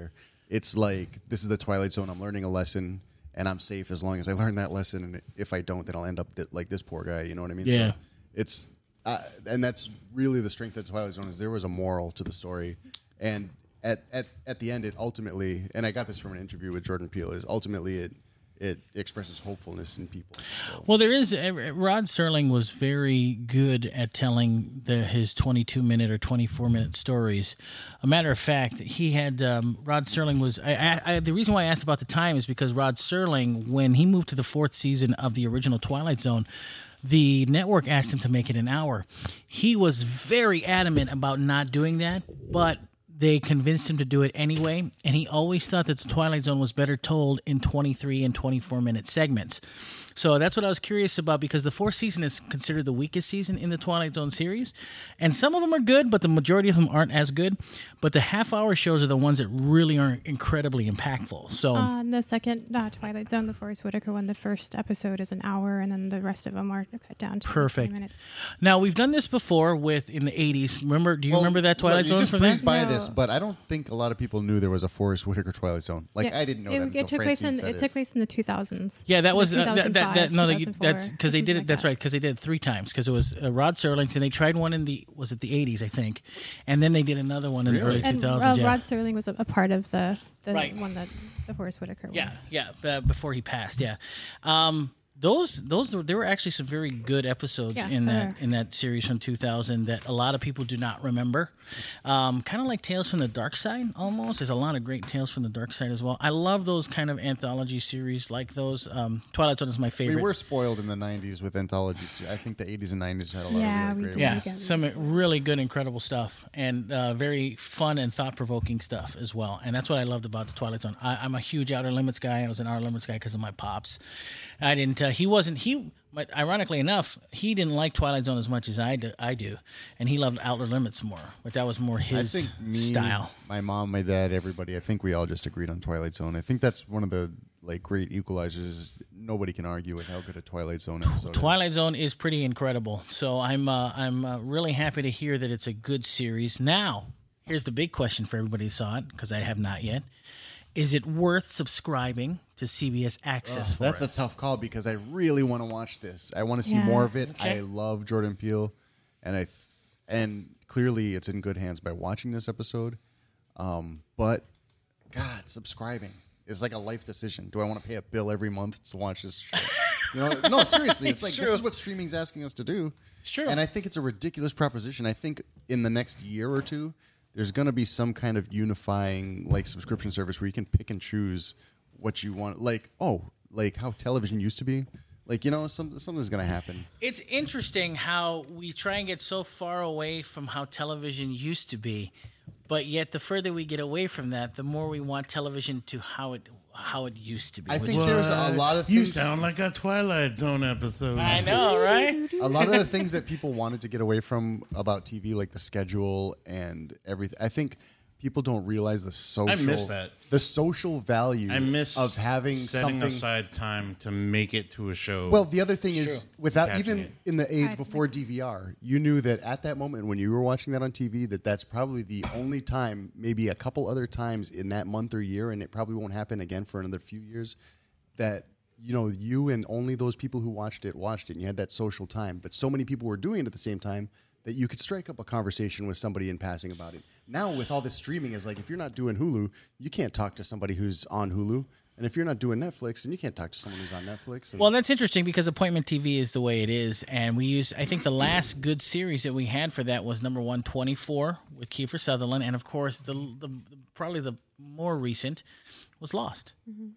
It's like, this is the Twilight Zone. I'm learning a lesson, and I'm safe as long as I learn that lesson. And if I don't, then I'll end up th- like this poor guy. You know what I mean? Yeah. So it's, uh, and that's really the strength of the Twilight Zone is there was a moral to the story. And at, at, at the end, it ultimately, and I got this from an interview with Jordan Peele, is ultimately it, it expresses hopefulness in people. So. Well, there is uh, Rod Serling was very good at telling the his twenty-two minute or twenty-four minute stories. A matter of fact, he had um, Rod Serling was I, I, I, the reason why I asked about the time is because Rod Serling, when he moved to the fourth season of the original Twilight Zone, the network asked him to make it an hour. He was very adamant about not doing that, but they convinced him to do it anyway, and he always thought that the Twilight Zone was better told in twenty-three and twenty-four minute segments. So that's what I was curious about, because the fourth season is considered the weakest season in the Twilight Zone series, and some of them are good, but the majority of them aren't as good. But the half-hour shows are the ones that really are incredibly impactful. So Uh, the second uh, Twilight Zone, the Forrest Whitaker one, the first episode is an hour, and then the rest of them are cut down to perfect. twenty minutes. Now we've done this before with in the eighties. Remember? Do you Well, remember that Twilight you Zone just from breezed that? by No. this, but I don't think a lot of people knew there was a Forrest Whitaker Twilight Zone. Like Yeah, I didn't know it, that it until took place Francine in said it, it. took place in the two thousands. Yeah, that It was uh, that, that, that. No, two they, thousand that's four, because they something did it. like That's that. right, because they did it three times. Because it was uh, Rod Serling's, and they tried one in the was it the eighties, I think, and then they did another one in the early two And uh, thousands. Yeah. Rod Serling was a, a part of the the Right. one that the Forrest Whitaker Yeah, one. yeah, uh, before he passed, yeah. Um, those, those, were, there were actually some very good episodes Yeah, in there that are. in that series from two thousand that a lot of people do not remember. Um, kind of like Tales from the Dark Side, almost. There's a lot of great Tales from the Dark Side as well. I love those kind of anthology series like those. Um, Twilight Zone is my favorite. We were spoiled in the nineties with anthologies. I think the eighties and nineties had a lot Yeah, of we really great did. Yeah, ones. Again, some that's really good, incredible stuff, and uh, very fun and thought-provoking stuff as well. And that's what I loved about the Twilight Zone. I, I'm a huge Outer Limits guy. I was an Outer Limits guy because of my pops. I didn't. Uh, he wasn't. He. But ironically enough, he didn't like Twilight Zone as much as I do, I do, and he loved Outer Limits more. But that was more I his think me, style. my mom, my dad, everybody. I think we all just agreed on Twilight Zone. I think that's one of the like great equalizers. Nobody can argue with how good a Twilight Zone episode Twilight is. Zone is pretty incredible. So I'm uh, I'm uh, really happy to hear that it's a good series. Now, here's the big question for everybody who saw it, because I have not yet. Is it worth subscribing to C B S Access for That's it? a tough call because I really want to watch this. I want to see Yeah. more of it. Okay. I love Jordan Peele, and I th- and clearly it's in good hands by watching this episode. Um, but God, subscribing is like a life decision. Do I want to pay a bill every month to watch this show? You know, no, seriously, it's, It's like true. this is what streaming's asking us to do. It's true. And I think it's a ridiculous proposition. I think in the next year or two, there's going to be some kind of unifying like subscription service where you can pick and choose what you want. Like, oh, like how television used to be. Like, you know, some, something's going to happen. It's interesting how we try and get so far away from how television used to be, but yet the further we get away from that, the more we want television to how it how it used to be. I which think is- there's a lot of You things. sound like a Twilight Zone episode. I know, right? a lot of the things that people wanted to get away from about T V, like the schedule and everything. I think people don't realize the social. miss that. The social value. I miss of having setting something. aside time to make it to a show. Well, the other thing is, without Catching even it. in the age I- before D V R, you knew that at that moment when you were watching that on T V, that that's probably the only time, maybe a couple other times in that month or year, and it probably won't happen again for another few years, that you know you and only those people who watched it watched it, and you had that social time. But so many people were doing it at the same time that you could strike up a conversation with somebody in passing about it. Now with all this streaming, is like if you're not doing Hulu, you can't talk to somebody who's on Hulu. And if you're not doing Netflix, then you can't talk to someone who's on Netflix. And Well, that's interesting because appointment T V is the way it is, and we use. I think the last good series that we had for that was number one, twenty-four with Kiefer Sutherland, and of course the, the, the probably the more recent was Lost.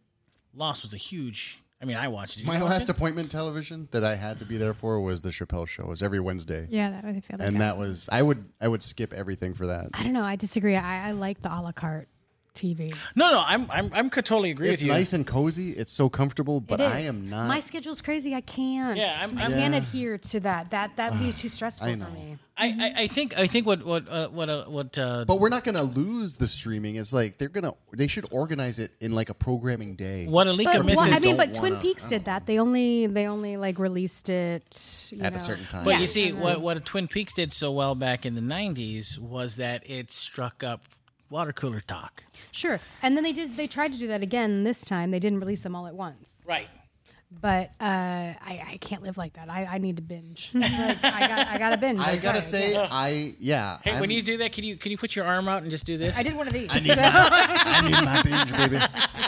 Lost was a huge. I mean, I watched it. Did you My watch last it? appointment television that I had to be there for was the Chappelle Show. It was every Wednesday, Yeah, that I feel like and that was. was I would I would skip everything for that. I don't know. I disagree. I, I like the a la carte T V. No, no, I'm I'm I'm could totally agree It's with you. nice and cozy. It's so comfortable, but It I is. am not. My schedule's crazy. I can't. Yeah, I'm- I I'm- can't Yeah. adhere to that. That that would be too stressful I for know. me. I, I, I think I think what what uh, what uh, what. Uh, but we're not going to lose the streaming. It's like they're gonna. They should organize it in like a programming day. what Alika But misses. well, I mean, don't but Twin wanna- Peaks did that. They only they only like released it you At a know. certain time. But Yeah. you see, And what then- what Twin Peaks did so well back in the nineties was that it struck up water cooler talk. Sure. And then they did. They tried to do that again this time. They didn't release them all at once. Right. But uh, I, I can't live like that. I, I need to binge. Like, I got I got to binge. I I'm gotta sorry. say, I yeah. Hey, I'm- when you do that, can you can you put your arm out and just do this? I did one of these. I need my, I need my binge, baby.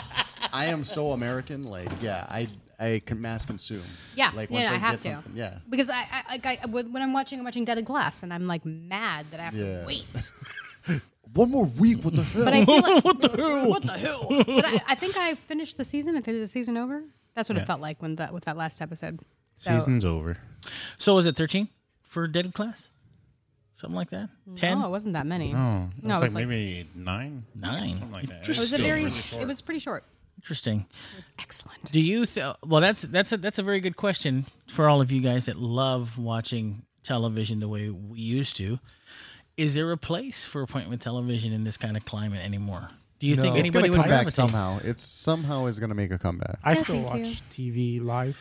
I am so American. Like, yeah, I I can mass consume. Yeah, like yeah, once I I, have get to. something, yeah. Because I, I, like, I when I'm watching, I'm watching Dead Glass, and I'm like mad that I have Yeah. to wait. One more week. What the hell? But I feel like what the hell? What the hell? But I, I think I finished the season. I think the season over. That's what Yeah. it felt like when that with that last episode. So, Season's over. So was it thirteen for Dead Class? Something like that? ten? No, it wasn't that many. No, it no, was it was like like, maybe nine, Nine. something like that. it was a Still very. really short. It was pretty short. Interesting. It was excellent. Do you th- well that's that's a that's a very good question for all of you guys that love watching television the way we used to. Is there a place for appointment television in this kind of climate anymore? Do you No. think It's It's anybody gonna would come back gravitate? somehow. It's somehow is gonna make a comeback. I Yeah, still thank you. watch T V live,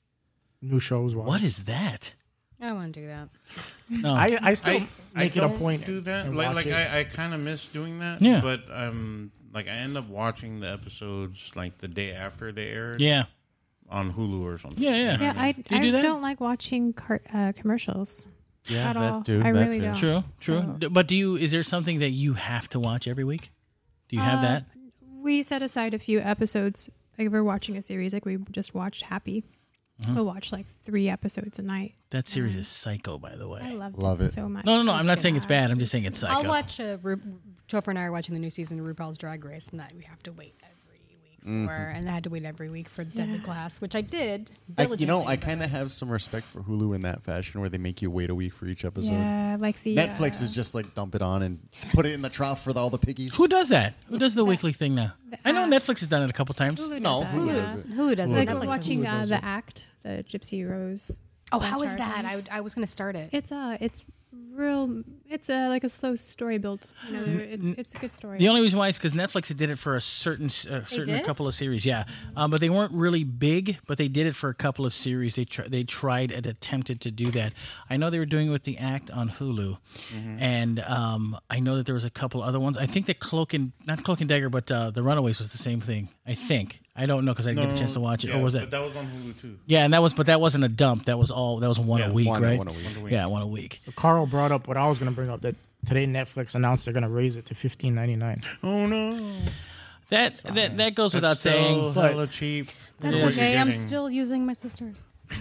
new shows. Wise. What is that? I don't want to do that. No. I I still I, make I it a don't point. do that. and Like, watch like it. I, I kind of miss doing that. Yeah. But um, like I end up watching the episodes like the day after they aired. yeah. On Hulu or something. Yeah, yeah. Yeah, I, Do you I do that? don't like watching car- uh, commercials. Yeah, at that's all. dude. I that really too. don't. True, true. So- D- But do you? Is there something that you have to watch every week? Do you have Uh, that? We set aside a few episodes. Like if we're watching a series, like we just watched Happy. Mm-hmm. We'll watch like three episodes a night. That series is psycho, by the way. I loved Love it, it. so much. No, no, no. I'm not so saying it's bad. I'm just saying it's psycho. I'll watch. Uh, Ru- Topher and I are watching the new season of RuPaul's Drag Race, and that we have to wait every week Mm-hmm. for. And I had to wait every week for Deadly Yeah. Class, which I did. I, Diligently, you know, I but- kind of have some respect for Hulu in that fashion, where they make you wait a week for each episode. Yeah, like the Netflix uh, is just like dump it on and put it in the trough for the, all the piggies. Who does that? Who does the weekly thing now? I know uh, Netflix has done it a couple times. Hulu does No, that. Hulu yeah. does it. Hulu does like it. we're Netflix watching Hulu uh, does the it. Act, the Gypsy Rose. Oh, how is Blanchard that? I, ones. would- I was going to start it. It's uh it's real. It's a like a slow story build. You know, it's it's a good story. The only reason why is because Netflix did it for a certain, uh, certain did? couple of series, yeah. Um, but they weren't really big. But they did it for a couple of series. They tr- they tried and attempted to do that. I know they were doing it with the Act on Hulu, and um, I know that there was a couple other ones. I think that Cloak and not Cloak and Dagger, but uh, the Runaways was the same thing. I think I don't know because I didn't get a chance to watch it. Yeah, or was But it? that was on Hulu too. Yeah, and that was, but that wasn't a dump. That was all. That was one Yeah, a week, one- right? one a week. One a week. Yeah, one a week. Carl brought up what I was going to bring up, that today Netflix announced they're going to raise it to fifteen ninety-nine. Oh no. That that that goes without That's still saying. hella cheap. That's for what you're okay. I'm getting. still using my sister's.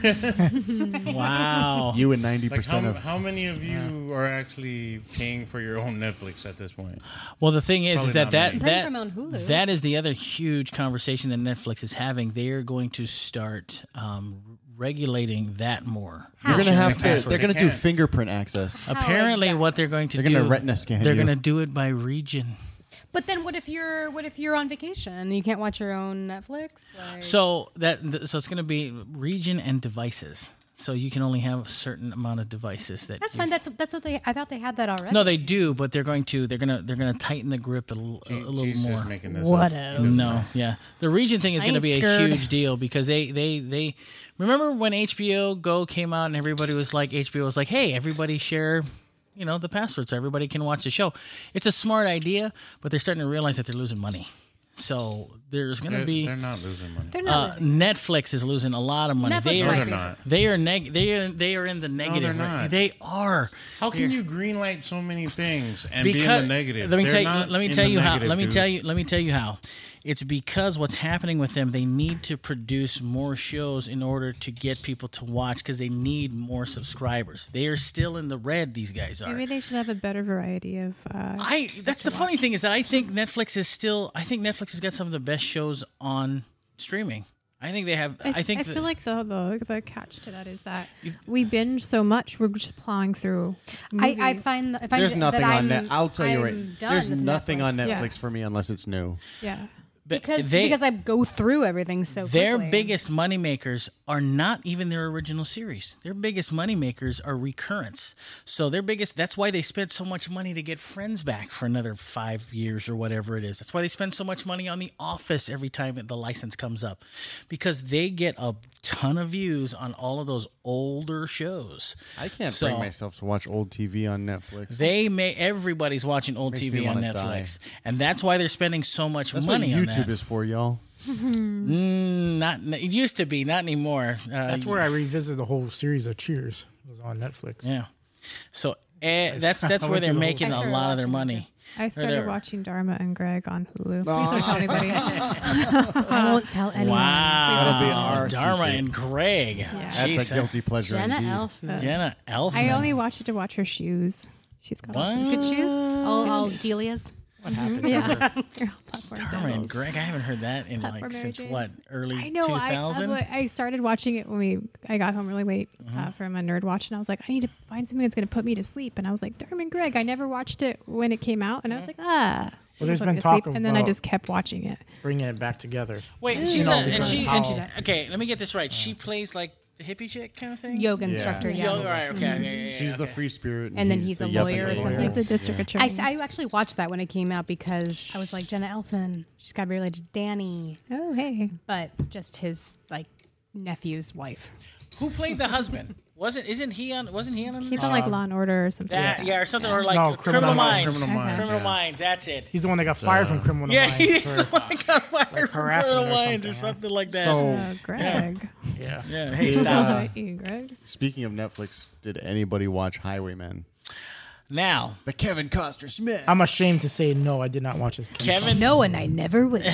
Wow. You and ninety Like how, percent of how many of you are actually paying for your own Netflix at this point? Well, the thing is, is Probably that not that many. that, Depending on Hulu. that is the other huge conversation that Netflix is having. They are going to start um, regulating that more. you're gonna have to. Password. They're gonna They do can't. fingerprint access. Apparently, exactly? what they're going to They're do, gonna retina scan They're you. going to do it by region. But then, what if you're what if you're on vacation and you can't watch your own Netflix? Like, So that th- so it's going to be region and devices. So you can only have a certain amount of devices that. that's you- fine. That's that's what they. I thought they had that already. No, they do, but they're going to they're gonna they're gonna tighten the grip a, l- a, a little She's more. just making this Whatever. up. No, yeah. The region thing is I going to ain't be scared. a huge deal because they, they, they remember when H B O Go came out and everybody was like, H B O was like, hey, everybody share, you know, the password so everybody can watch the show. It's a smart idea, but they're starting to realize that they're losing money. So there's going to They're, be they're not losing money. they're not. uh, losing. Netflix is losing a lot of money. Netflix They No, might are, they're be. not. they are neg- they are they are in the negative. they're right? not. They are. How can you greenlight so many things and be in Because the negative? let me They're tell you. not Let me in tell the you how. negative, Let me dude. tell you. Let me tell you how. It's because what's happening with them. They need to produce more shows in order to get people to watch because they need more subscribers. They are still in the red. These guys are. Maybe they should have a better variety of. Uh, I. That's the funny thing is that I think Netflix is still. I think Netflix has got some of the best shows on streaming. I think they have. I, I, think. I that- feel like the, the the catch to that is that we binge so much we're just plowing through. I, I movies. find if I There's nothing on that. Net. I'll tell you right. I'm done There's with nothing on Netflix. Netflix Yeah. for me unless it's new. yeah. but because they, because I go through everything so Their quickly. biggest moneymakers are not even their original series. Their biggest moneymakers are recurrence. So their biggest that's why they spent so much money to get Friends back for another five years or whatever it is. That's why they spend so much money on The Office every time the license comes up. Because they get a ton of views on all of those older shows. I can't So- bring myself to watch old T V on Netflix. They may everybody's watching old Makes T me V on wanna Netflix, die. and that's why they're spending so much That's what money on YouTube that. is for, y'all. Mm, not it used to be, not anymore. Uh, That's where I revisited the whole series of Cheers. It was on Netflix. Yeah. So eh, that's that's I where went they're through the whole making thing. a I started lot of their watching money. I started there. watching Dharma and Greg on Hulu. Please don't tell anybody. I won't tell anyone. Wow. That'll be our Dharma secret. and Greg. That's Jeez, a guilty pleasure Jenna indeed. Elfman. Jenna Elfman. I only watched it to watch her shoes. She's got awesome What? Good shoes. All, all Delia's. What happened? Yeah. They're all platform Dharma sandals. and Greg. I haven't heard that in like Platform Mary since Janes. what early I know. two I, thousand. I, I started watching it when we. I got home really late Mm-hmm. uh, from a nerd watch, and I was like, I need to find something that's going to put me to sleep. And I was like, Dharma and Greg. I never watched it when it came out, and I was like, ah. Well, there's Put me been to sleep, talk and then I about- just kept watching it. Bringing it back together. Wait, You she's know, a, and because she, how- and she. Okay, let me get this right. She plays like the hippie chick kind of thing. Yoga instructor, yeah. Yo, all right, okay, yeah, yeah, yeah, She's the okay. free spirit. And then he's he's the a yuppie lawyer or something. He's a district I, attorney. s- I actually watched that when it came out because I was like, Jenna Elfman, she's got to be related to Danny, oh, hey. but just his like nephew's wife. Who played the husband? Wasn't isn't he on? Wasn't he on? He's on like Law and Order or something. that, like yeah, or something, or like No, Criminal, Criminal Minds. Minds. Criminal Minds, Criminal yeah. Minds. That's it. He's the one that got fired from Criminal Yeah, Minds. he's for- the one that got fired from harassment Criminal or Minds or something, huh? something like that. So, Oh, Greg. yeah. yeah, hey, Did, stop. uh, Hey, Greg. speaking of Netflix, did anybody watch Highwaymen? Now, The Kevin Costner Smith. I'm ashamed to say no. I did not watch this. Kevin, No, and I never will.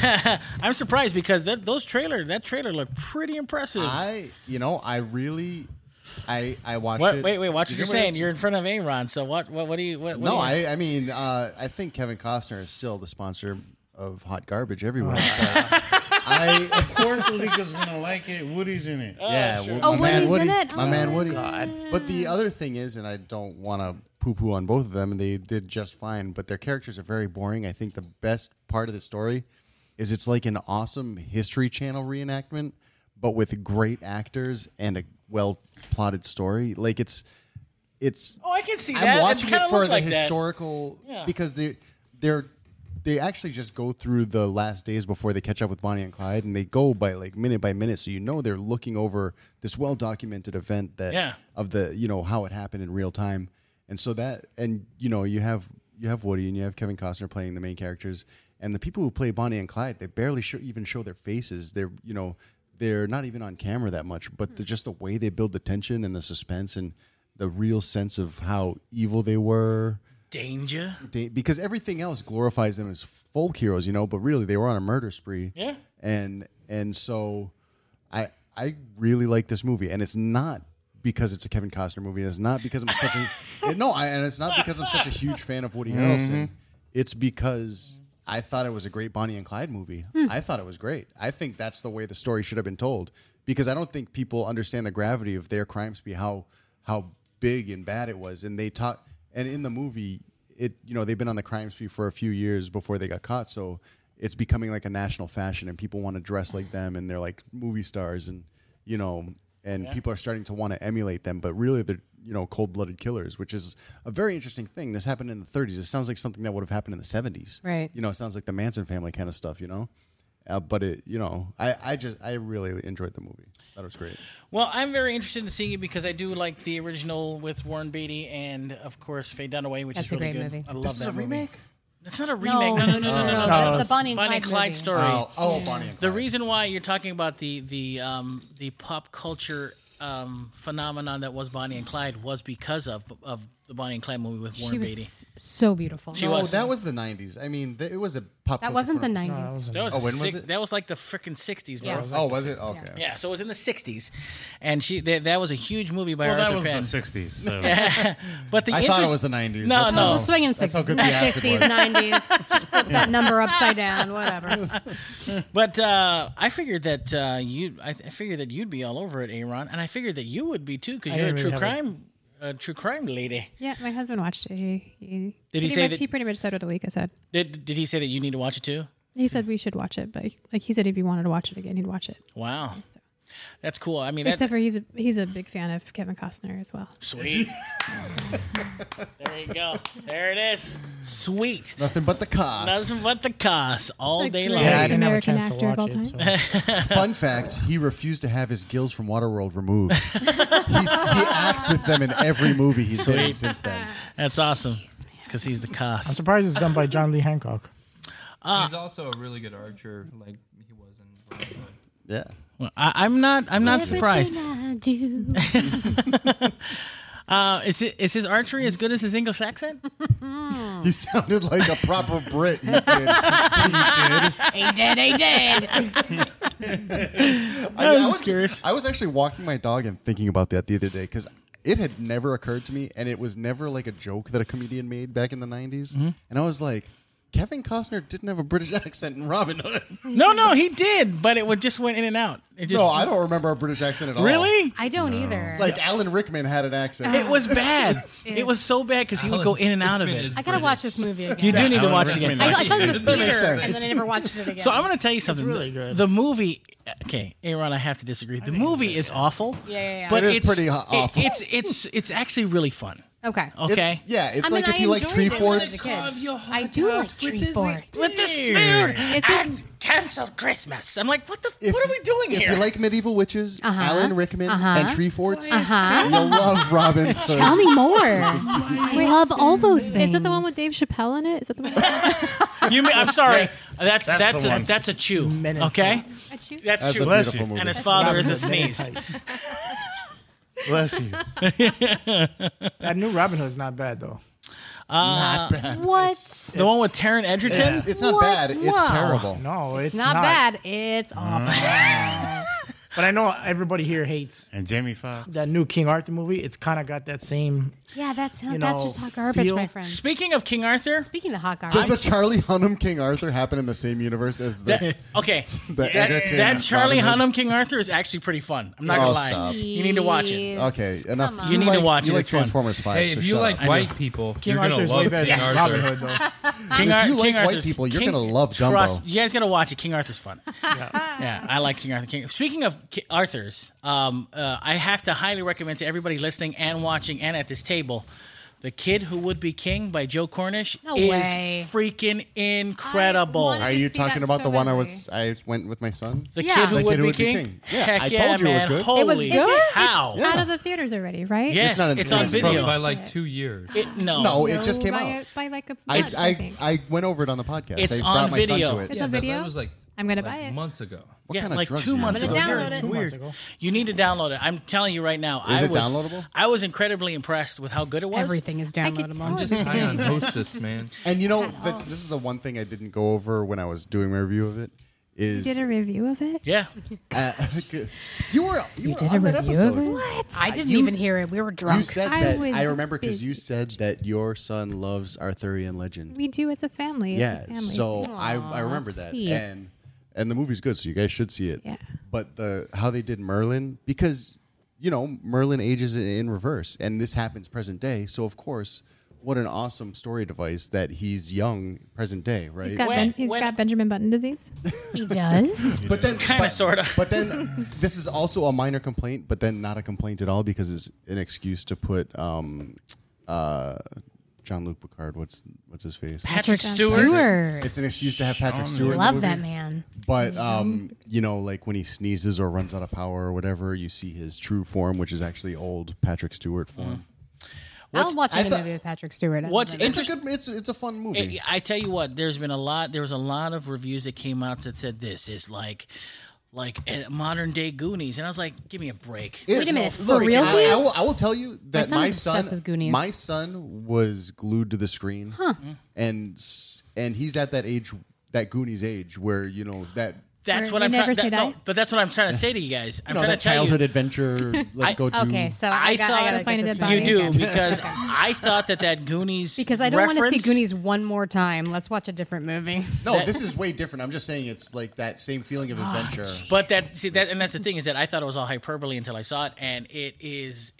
I'm surprised because that those trailer that trailer looked pretty impressive. I, you know, I really, I, I watched what? it. Wait, wait, watch what Did you're anybody saying. else- You're in front of Aaron, so what? What? What do you? What, what No, do you, I, I mean, uh, I think Kevin Costner is still the sponsor of hot garbage everywhere. Oh. but I, Of course, Alika's gonna like it. Woody's in it. yeah, sure. well, Oh, my man Woody's Woody, in it? my Oh man my Woody. God. But the other thing is, and I don't want to poo-poo on both of them, and they did just fine. But their characters are very boring. I think the best part of the story is it's like an awesome History Channel reenactment, but with great actors and a well-plotted story. Like it's, it's. Oh, I can see that. I'm watching kinda it for looked the like that. historical Yeah. because they they're they actually just go through the last days before they catch up with Bonnie and Clyde, and they go by like minute by minute, so you know they're looking over this well documented event that Yeah. of the you know how it happened in real time, and so that and you know you have you have Woody and you have Kevin Costner playing the main characters, and the people who play Bonnie and Clyde they barely show, even show their faces. They're you know they're not even on camera that much, but the, just the way they build the tension and the suspense and the real sense of how evil they were. Danger. They, because everything else glorifies them as folk heroes, you know, but really they were on a murder spree. Yeah. And and so I I really like this movie, and it's not because it's a Kevin Costner movie. It's not because I'm such a it- no, I, and it's not because I'm such a huge fan of Woody Harrelson. It's because I thought it was a great Bonnie and Clyde movie. I thought it was great. I think that's the way the story should have been told, because I don't think people understand the gravity of their crime spree, how how big and bad it was, and they talk. And in the movie, it you know they've been on the crime spree for a few years before they got caught, so it's becoming like a national fashion, and people want to dress like them, and they're like movie stars, and you know, and people are starting to want to emulate them, but really they're you know cold-blooded killers, which is a very interesting thing. This happened in the thirties. It sounds like something that would have happened in the seventies. Right. You know, it sounds like the Manson family kind of stuff. You know, uh, but it you know I I just I really enjoyed the movie. Thought it was great. Well, I'm very interested in seeing it because I do like the original with Warren Beatty and, of course, Faye Dunaway, which That's is a really great good. movie. I love This is that a movie. remake? It's not a remake. No, no, no, no, no. no, No, the, the it's- Bonnie and Bonnie Clyde, and Clyde movie. story. Oh, oh, Bonnie and The Clyde. reason why you're talking about the the um, the pop culture um, phenomenon that was Bonnie and Clyde was because of of the Bonnie and Clyde movie with She Warren was Beatty. so beautiful. She no, was. that was the nineties. I mean, th- it was a pop. that culture wasn't the phenomenon. No, that nineties. wasn't- That was, Oh, the when was six- it? that was like the freaking sixties, bro. Yeah. Yeah. Oh, was it? Okay. so it was in the sixties, and she that, that was a huge movie by Well, that Arthur was Penn. the sixties. So. But the I thought it interest- was the nineties. No, That's no. how- Oh, the swinging That's how sixties, good not the acid sixties, was. nineties. Just flip that number upside down, whatever. But uh, I figured that uh, you, I, I figured that you'd be all over it, Aaron, and I figured that you would be too because I you're a didn't true really have crime, uh, true crime lady. Yeah, my husband watched it. He, he Did he pretty say much, that- he pretty much said what Alika said. Did Did he say that you need to watch it too? He said we should watch it, but like he said, if he wanted to watch it again, he'd watch it. Wow. That's cool. I mean, that, Except for he's a he's a big fan of Kevin Costner as well. sweet. There you go. There it is. Sweet. Nothing but the cost. Nothing but the cost all The day long. Yeah, I greatest didn't have a American chance to actor of all watch time. it. So. Fun fact: he refused to have his gills from Waterworld removed. He's, he acts with them in every movie he's been in Sweet. since then. That's awesome. It's because he's the I'm cost. surprised it's done by John Lee Hancock. He's also a really good archer, like he was in Robin Hood. Yeah. Well, I, I'm not. I'm not surprised. I do. Uh, is it is his archery as good as his English accent? He sounded like a proper Brit. He did. He did. He did, he did. I, I was I just curious. I was actually walking my dog and thinking about that the other day because it had never occurred to me, and it was never like a joke that a comedian made back in the nineties. Mm-hmm. And I was like, Kevin Costner didn't have a British accent in Robin Hood. No, no, he did, but it would just went in and out. It just, No, I don't remember a British accent at all. Really? I don't either. Like Alan Rickman had an accent. It was bad. It was so bad because he would go in and out of Rickman it. is I gotta watch this movie again. You do need to Alan watch it Rickman. again. I, I saw it in the That makes theater, sense. and then I never watched it again. So I'm going to tell you something. really The- good. The movie, okay, Aaron, I have to disagree. The movie is awful. Yeah, yeah, yeah. But It is it's pretty it- awful. it's it's it's actually really fun. Okay. Okay. It's, yeah, it's I mean, like if I you like enjoyed tree it when I was a forts. kid. I do like tree forts. With the spoon. Is this Canceled Christmas. I'm like, what the? If- what are we doing if here? you like medieval witches, Uh-huh. Alan Rickman, Uh-huh. and tree forts, Uh-huh. you'll love Robin Hood. Tell me more. I love all those things. is that the one with Dave Chappelle in it? Is that the one? With You mean, I'm sorry. Yes. That's That's that's the a one. that's a chew. Men in Okay. That's you? That's That's true. a Bless beautiful you. movie. And his father is a Robin Hood, Men in sneeze. Tights. Bless you. That new Robin Hood's not bad though. Not bad. What? The one with Taron Egerton. It's, it's not What? bad. It's Wow. terrible. No, it's, It's not, bad. It's awful. But I know everybody here hates And Jamie Foxx. that new King Arthur movie. It's kind of got that same. Yeah, that's You that's know, just hot garbage, feel- my friend. Speaking of King Arthur, Speaking of hot Does garbage, the Charlie Hunnam King Arthur happen in the same universe as the? that, okay, The that, Egerton that Charlie Robin Hood? Hunnam King Arthur is actually pretty fun. I'm not Oh, gonna lie. stop. You need to watch it. Okay, enough. Come on. You need to like, watch you it, like it's fun. Transformers Five. Hey, so if you shut like up. I white know. people, King you're gonna Arthur's love way better King than Arthur. Robin Hood though. King If Ar- you like King white Arthur's- people, you're King- gonna love Dumbo. Trust, you guys gotta watch it. King Arthur's fun. Yeah, I like King Arthur. King. Speaking of Ki- Arthur's, um, uh, I have to highly recommend to everybody listening and watching and at this table, The Kid Who Would Be King by Joe Cornish No is way. freaking incredible. I want- Are to you see talking that about so the one I badly. was? I went with my son. The Yeah. Kid Who The Would Kid Who Be Would Be King. King. Yeah, Heck I yeah, told you it was man. good. Holy It was good? How? Yeah. Out of the theaters already, right? Yes, It's not in it's the on theaters. video. By like two years. It, no, No, it just came by, out. by like a I, month, I, I, think. I went over it on the podcast. It's I on brought my video. son to it. It's yeah, a but video? that was like I'm gonna like buy it. months ago. What Yeah, kind of like drugs two are you months on? ago. Download They're- it. It's Two weird. months ago. You need to download it. I'm telling you right now. I it was, downloadable? I was incredibly impressed with how good it was. everything is I could downloadable. tell I'm just it. high on Hostess, man. And you know, this, this is the one thing I didn't go over when I was doing my review of it. You Is did a review of it? Yeah. uh, you were you, were did on a that review episode. of it? What? I didn't You- even hear it. We were drunk. You said I that. was I remember because you busy. said that your son loves Arthurian legend. We do as a family. It's yeah, a family so thing. I I remember that, sweet. and and the movie's good, so you guys should see it. Yeah. But the how they did Merlin, because you know Merlin ages in- in reverse, and this happens present day. So of course, what an awesome story device that he's young present day, right? He's got, When- ben, he's when- got Benjamin Button disease. He does. But then, Kinda, but- sorta. But then, this is also a minor complaint, but then not a complaint at all because it's an excuse to put um, uh, Jean-Luc Picard. What's what's his face? Patrick Patrick Stewart. Stewart. It's an excuse to have Patrick Stewart. in the Love movie. that man. But um, you know, like when he sneezes or runs out of power or whatever, you see his true form, which is actually old Patrick Stewart form. I'll watch I any thought- movie with Patrick Stewart. What's It's a good. It's it's a fun movie. I I tell you what, there's been a lot. There was a lot of reviews that came out that said this is like, like a modern day Goonies, and I was like, give me a break. It- Wait a minute, Look, for real? I, I will, I will tell you that son my is obsessed son, with Goonies. my son was glued to the screen, and s- and he's at that age, that Goonies age, where you know that That's Or what we I'm never trying. say That, no, die? but that's what I'm trying to say to you guys. I'm you know trying that to tell childhood you. adventure. Let's I- go do. Okay, so I I, got, thought- I gotta Find get a this dead You body. movie. do because I thought that that Goonies Because I don't want to see reference- Goonies one more time. Let's watch a different movie. no, this is way different. I'm just saying it's like that same feeling of Oh, adventure. But that see that and that's the thing is that I thought it was all hyperbole until I saw it, and it is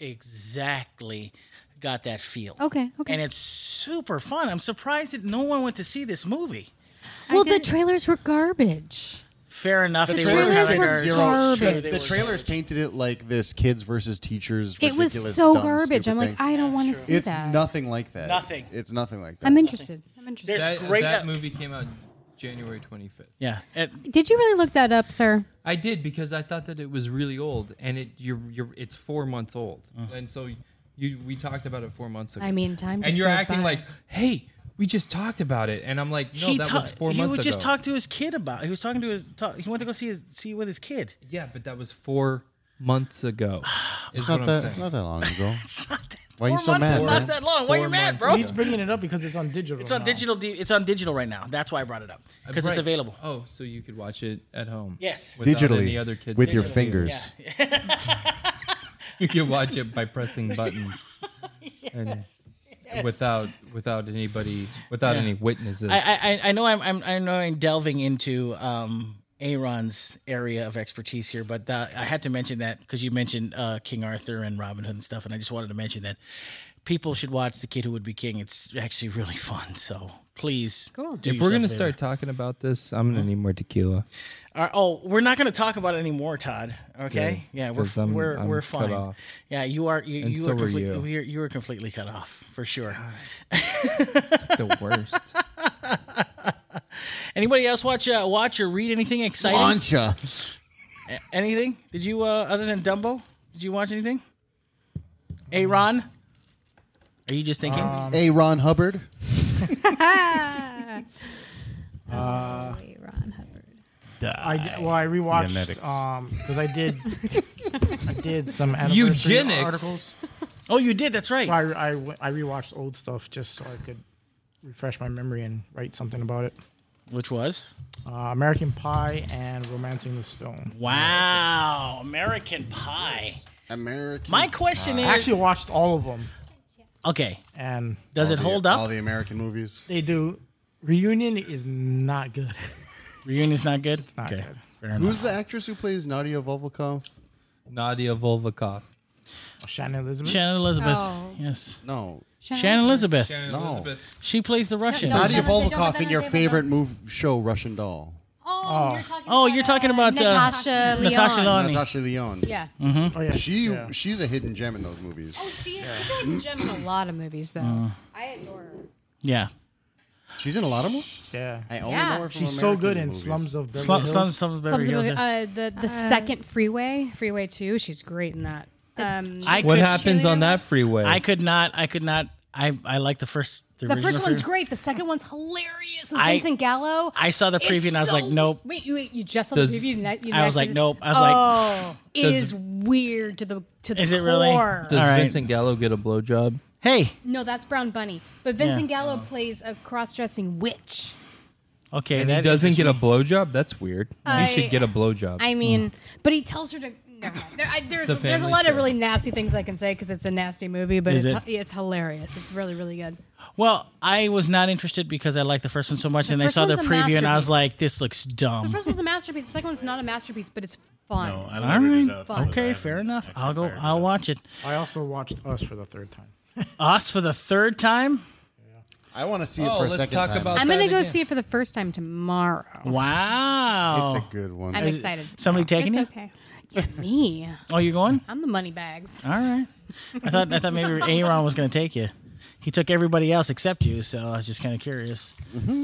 exactly got that feel. Okay, okay. And it's super fun. I'm surprised that no one went to see this movie. Well, the did- trailers were garbage. fair enough. The They trailers were did kinda- zero. garbage. The, the trailers painted it like this kids versus teachers. It was ridiculous, so dumb, garbage. stupid I'm like, thing. I don't want to see It's that. nothing like that. Nothing. It's nothing like that. I'm interested. I'm interested. There's That, great. that movie came out January twenty-fifth. Yeah. It, Did you really look that up, sir? I did because I thought that it was really old, and it you're you're it's four months old, and so you we talked about it four months ago. I mean, time just and you're goes acting by. like, hey, we just talked about it, and I'm like, no, he that ta- was four he months would ago. just talk to his kid about. He was talking to his. Talk, he went to go see his see with his kid. Yeah, but that was four months ago. is It's what not I'm that. saying. It's not that long ago. It's not that. Why are you four so months mad, is not man? that long. Why are you Four mad, months. bro? He's bringing it up because it's on digital. It's on now. digital. D- it's on digital right now. That's why I brought it up because Right. it's available. Oh, so you could watch it at home. Yes. Without Digitally, any other kids with your next to you. fingers. You can watch it by pressing buttons. And without without anybody without Yeah. any witnesses. I, I I know I'm, I'm I know I'm delving into um Aaron's area of expertise here, but uh, I had to mention that because you mentioned uh, King Arthur and Robin Hood and stuff, and I just wanted to mention that people should watch The Kid Who Would Be King. It's actually really fun. So please, Cool. do if we're yourself gonna a favor. start talking about this, I'm gonna need more tequila. Uh, oh, we're not going to talk about it anymore, Todd. Okay? Yeah, Yeah, we're 'cause I'm- we're I'm we're cut fine. off. Yeah, you are. You, And you so are were complete, you. You're, you were completely cut off for sure. The worst. Anybody else watch uh, watch or read anything exciting? Slancha. A- Anything? Did you uh, other than Dumbo? Did you watch anything? Hey, Ron. Are you just thinking? A. Ron Hubbard. Uh, Wait, Ron Hubbard. I d- well, I rewatched Genetics. um because I did I did some anniversary Eugenics? articles. oh, you did. That's right. So I, I w- I rewatched old stuff just so I could refresh my memory and write something about it. Which was? Uh, American Pie and Romancing the Stone. Wow, American Pie. American. My question I is, actually watched all of them, okay, and does all it the- hold All up? the American movies. they do. Reunion is not good. Reunion's not good. not okay, good. fair enough. Who's the actress who plays Nadia Volkov? Nadia Volkov. Shannon Elizabeth. Shannon Elizabeth. Oh. Yes, No. Shannon Elizabeth. Shannon No. Elizabeth. She plays the Russian. don't- Nadia Don't- don't- Volkov in don't- your don't- favorite move show, Russian Doll. Oh, you're talking Oh, about, you're talking about, uh, Natasha Lyonne. Natasha Lyonne. Natasha Lyonne. Yeah. Oh yeah, She yeah. she's a hidden gem in those movies. Oh, she is. She's a hidden gem in a lot of movies, though. Uh. I adore her. Yeah. She's in a lot of movies. yeah. I only Yeah. know her from She's so American good in movies. Slums of Beverly Slum, Hills. Slums, Slums of Beverly Slums of Hills, Beverly- yeah. uh, the the second Freeway, Freeway Two. She's great in that. Um, I What could, happens on that freeway? I could not. I could not. I I like the first. The, the original first one's Freeway. great. The second one's hilarious with I- Vincent Gallo. I saw the preview It's and I was so like, nope. Wait, you wait, you just saw Does- the preview? You didn't- you I was actually- like, nope. I was like, oh, it Does- is weird to the to the Is it core. really? Does All right. Vincent Gallo get a blowjob? hey, No, that's Brown Bunny. But Vincent Yeah. Gallo plays a cross-dressing witch. okay, And that he doesn't get a interests me. blowjob? That's weird. I- he should get a blowjob. I mean, but he tells her to. Never mind. There, I, there's It's a there's a family lot show. of really nasty things I can say because it's a nasty movie, but Is it's it? hi- it's hilarious. It's really really good. Well, I was not interested because I liked the first one so much, The and I first saw the one's a preview and I was masterpiece. like, this looks The dumb. first one's a masterpiece. The second one's not a masterpiece, but it's fun. No, I All love it. right. So Fun. Okay, fair enough. Actually I'll go. fired I'll up. watch it. I also watched Us for the third time. Us for the third time. I want to see it Oh, for a let's second talk time. about- I'm gonna that go again. see it for the first time tomorrow. Wow. It's a good one. I'm Is- excited. Somebody taking It's you? okay. Yeah, me. Oh, you going? I'm the money bags. All right. I thought I thought maybe Aaron was going to take you. He took everybody else except you, so I was just kind of curious.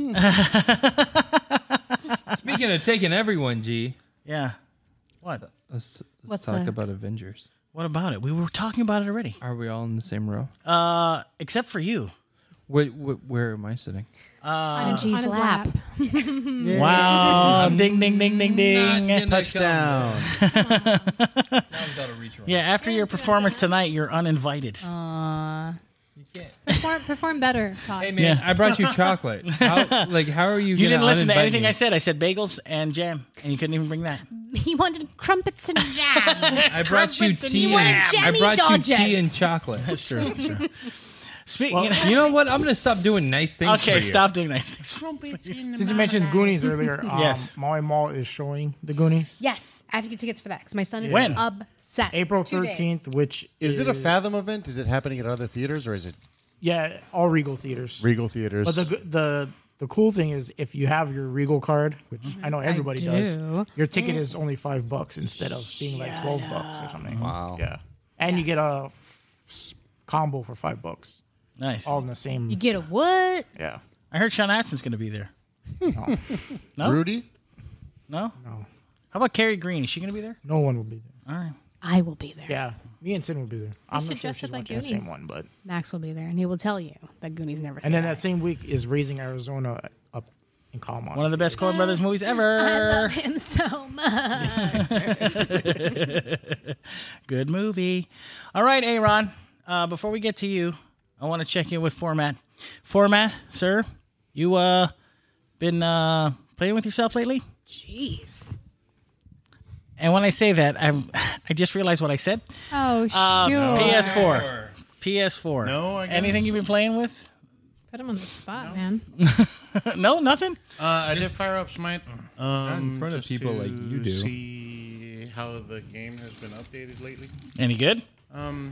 Speaking of taking everyone, G, Yeah. What? let's, let's What's talk the- about Avengers. What about it? We were talking about it already. Are we all in the same row? Uh, except for you. Wait, wh- where am I sitting? On On G's his lap. Wow! ding, ding, ding, ding, ding. Touchdown. Now I'm about to reach around. Yeah. After your performance tonight, you're uninvited. Aw. You can't. Perform, perform better, Todd. Hey man, Yeah. I brought you chocolate. How, like, how are you? You gonna didn't listen to uninvite anything me? I said. I said bagels and jam, and you couldn't even bring that. He wanted crumpets and jam. I brought you Crumpets and tea. you And, wanted I jammy brought you tea Dodgers. and chocolate. That's true. That's true. Speaking. You know what? I'm gonna stop doing nice things. okay, for you. stop doing nice things. Since you mentioned Goonies earlier, um, Yes. Maui Mall is showing the Goonies Yes, I have to get tickets for that because my son is When? obsessed. April Two days. thirteenth, which Is it a Fathom event? Is it happening at other theaters or is it Yeah, all Regal theaters. Regal theaters? But the the The cool thing is if you have your Regal card, which I know everybody does, do. your ticket is only five bucks instead of being like twelve bucks or something. Wow. Yeah. And you get a f- combo for five bucks. Nice. All in the same. You get a what? Yeah. I heard Sean Astin's going to be there. No? Rudy? No? No. How about Carrie Green? Is she going to be there? No one will be there. All right. I will be there. Yeah. Me and Sin will be there. I'm should not sure dress if she's up like watching the same Goonies. one, but. Max will be there, and he will tell you that Goonies never. And then say that same week is Raising Arizona up in Colorado. One of the best Coen Brothers movies ever. I love him so much. Good movie. All right, Aaron. Uh, before we get to you, I want to check in with Format. Format, sir, you uh been uh playing with yourself lately? Jeez. And when I say that, I I just realized what I said. Oh, sure. Uh, P S four. P S four. No, I guess. Anything you've been playing with? Put him on the spot, man. No, nothing. Uh, I did fire up Smite. Um, in front of just people to like you do. See how the game has been updated lately. Any good? Um,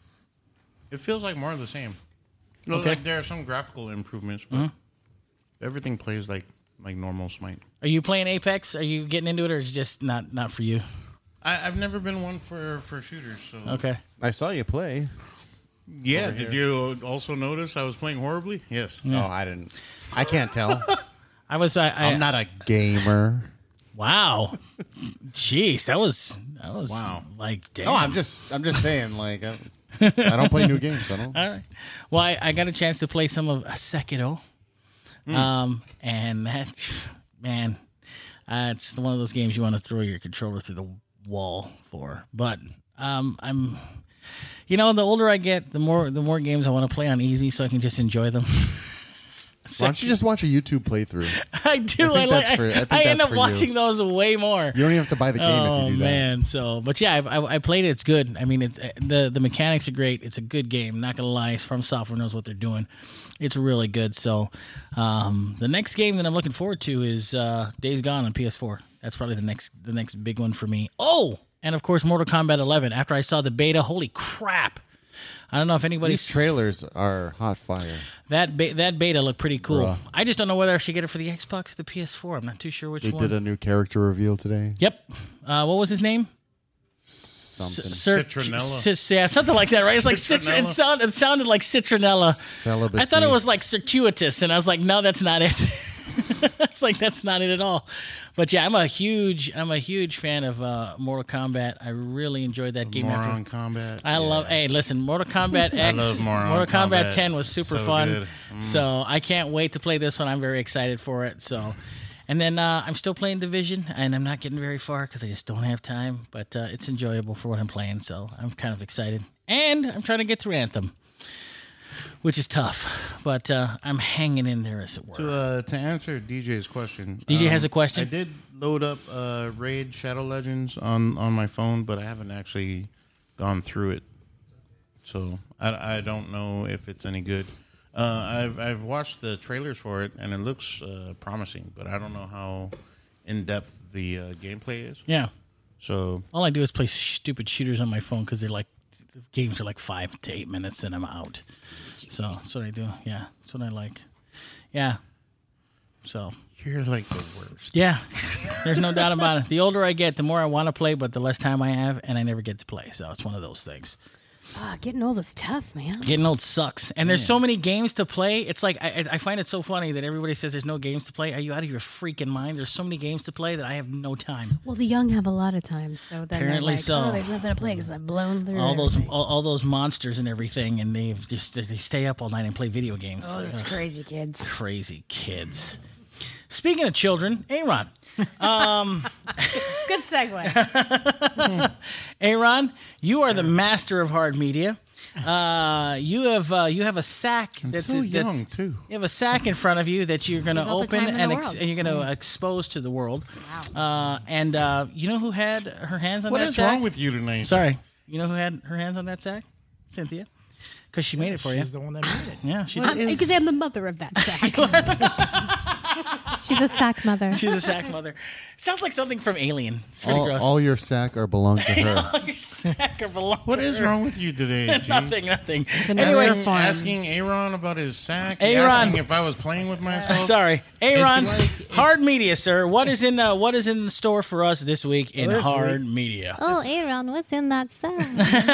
it feels like more of the same. No, Okay. Like there are some graphical improvements, but everything plays like like normal Smite. Are you playing Apex? Are you getting into it, or is it just not not for you? I, I've never been one for, for shooters. So Okay. I saw you play. yeah. Did you also notice I was playing horribly? Yes. No, I didn't. I can't tell. I was. I, I, I'm not a gamer. Wow. Jeez, that was that was Wow. like damn. No, I'm just I'm just saying like I, I don't play new games. I don't. All right. Well, I, I got a chance to play some of Sekiro. Um, and that, man, uh, it's one of those games you want to throw your controller through the wall for. But um, I'm, you know, the older I get, the more the more games I want to play on easy, so I can just enjoy them. Why don't you just watch a YouTube playthrough? I do. I I, think like. that's for- I think I end that's up for you. watching those way more. You don't even have to buy the game oh if you do that. man, so but yeah, I, I, I played it. It's good. I mean, it's the the mechanics are great. It's a good game. Not gonna lie, From Software knows what they're doing. It's really good. So um, the next game that I'm looking forward to is uh, Days Gone on P S four. That's probably the next the next big one for me. Oh, and of course Mortal Kombat eleven. After I saw the beta, holy crap! I don't know if anybody's These trailers are hot fire. that be- that beta looked pretty cool. Bruh. I just don't know whether I should get it for the Xbox or the P S four. I'm not too sure which They one. did a new character reveal today. Yep. Uh, what was his name? Something. Sir- Citronella. Cis- yeah, something like that, right? It's like citr- it, Citronella. sound, it sounded like citronella. Celibacy. I thought it was like circuitous, and I was like, no, that's not it. It's like that's not it at all. But yeah, I'm a huge, I'm a huge fan of uh, Mortal Kombat. I really enjoyed that game. After Moron Combat. I love. Hey, listen, Mortal Kombat X, love Moron Mortal Kombat Kombat. ten was super So fun. good. Mm. So I can't wait to play this one. I'm very excited for it. So, and then uh, I'm still playing Division, and I'm not getting very far because I just don't have time. But uh, it's enjoyable for what I'm playing, so I'm kind of excited. And I'm trying to get through Anthem, which is tough, but uh, I'm hanging in there as it were. To, uh, to answer D J's question. D J has a question? I did load up uh, Raid Shadow Legends on, on my phone, but I haven't actually gone through it. So I, I don't know if it's any good. Uh, I've I've watched the trailers for it, and it looks uh, promising, but I don't know how in-depth the uh, gameplay is. Yeah. So All I do is play stupid shooters on my phone because they're like, the games are like five to eight minutes and I'm out. So that's what I do. Yeah, that's what I like. Yeah. So you're like the worst. yeah, there's no doubt about it. The older I get, the more I want to play, but the less time I have, and I never get to play. So it's one of those things. Ah, getting old is tough, man. Getting old sucks, and there's so many games to play. It's like I, I find it so funny that everybody says there's no games to play. Are you out of your freaking mind? There's so many games to play that I have no time. Well, the young have a lot of time, so then Apparently they're like, so. oh, there's nothing to play because I've blown through All those everything. all, all those monsters and everything, and they've just they stay up all night and play video games. Oh, those Ugh. crazy kids. Crazy kids. Speaking of children, Aaron. Um, Good segue. Aaron, you are the master of hard media. Uh, you have uh, you have a sack. I'm that's so that's- young too. You have a sack in front of you that you're going to There's all the open time in the and, ex- world. and you're going to expose to the world. Uh, and uh, you know who had her hands on What that is sack? wrong with you tonight? Sorry. You know who had her hands on that sack? Cynthia. Because she made it for you. She's the one that made it. Yeah, she did. Because I'm the mother of that sack. She's a sack mother. She's a sack mother. Sounds like something from Alien. It's pretty All, gross. all your sack are belong to her. All your sack are belong What to is her. wrong with you today, G? Nothing, nothing. Anyway, Asking, asking Aaron about his sack. Aaron. Asking if I was playing with myself. Sorry, Aaron. It's like- it's- hard media, sir. What is in uh, what is in store for us this week in this hard media? Oh, Aaron, what's in that sack?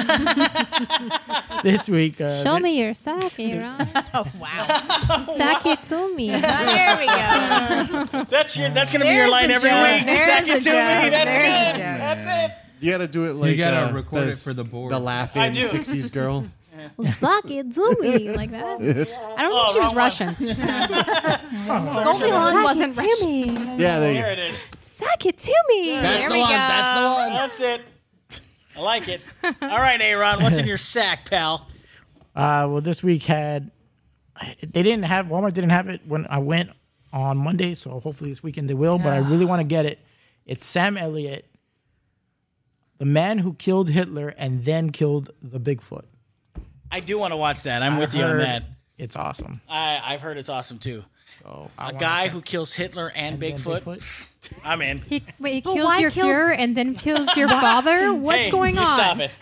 This week, uh, Show me your sack, Aaron. Oh wow. Sack it to me. There we go. That's your. That's gonna be your There's line the every joke. week. There's Sack the it to me. joke. That's There's the good. joke. That's it. You got to do it like gotta uh, record the, it for the board. The I laughing do. sixties girl. Suck it to me. Like that. I don't think she was wrong Russian. Goldie Hawn wasn't Suck it Russian. to me. Yeah, there you There go. it is. Suck it to me. That's There the we one. go. That's the one. That's it. I like it. All right, Aaron. What's in your sack, pal? Uh, well, this week had they didn't have Walmart didn't have it when I went on Monday, so hopefully this weekend they will. But I really want to get it. It's Sam Elliott, the man who killed Hitler and then killed the Bigfoot. I do want to watch that. I'm I with you on heard that. It's awesome. I, I've heard it's awesome too. So I A wanna guy check- who kills Hitler and, and then Bigfoot. I'm in. He, wait, he But kills why your kill- Fuhrer and then kills your father? What's Hey, going you on? Stop it.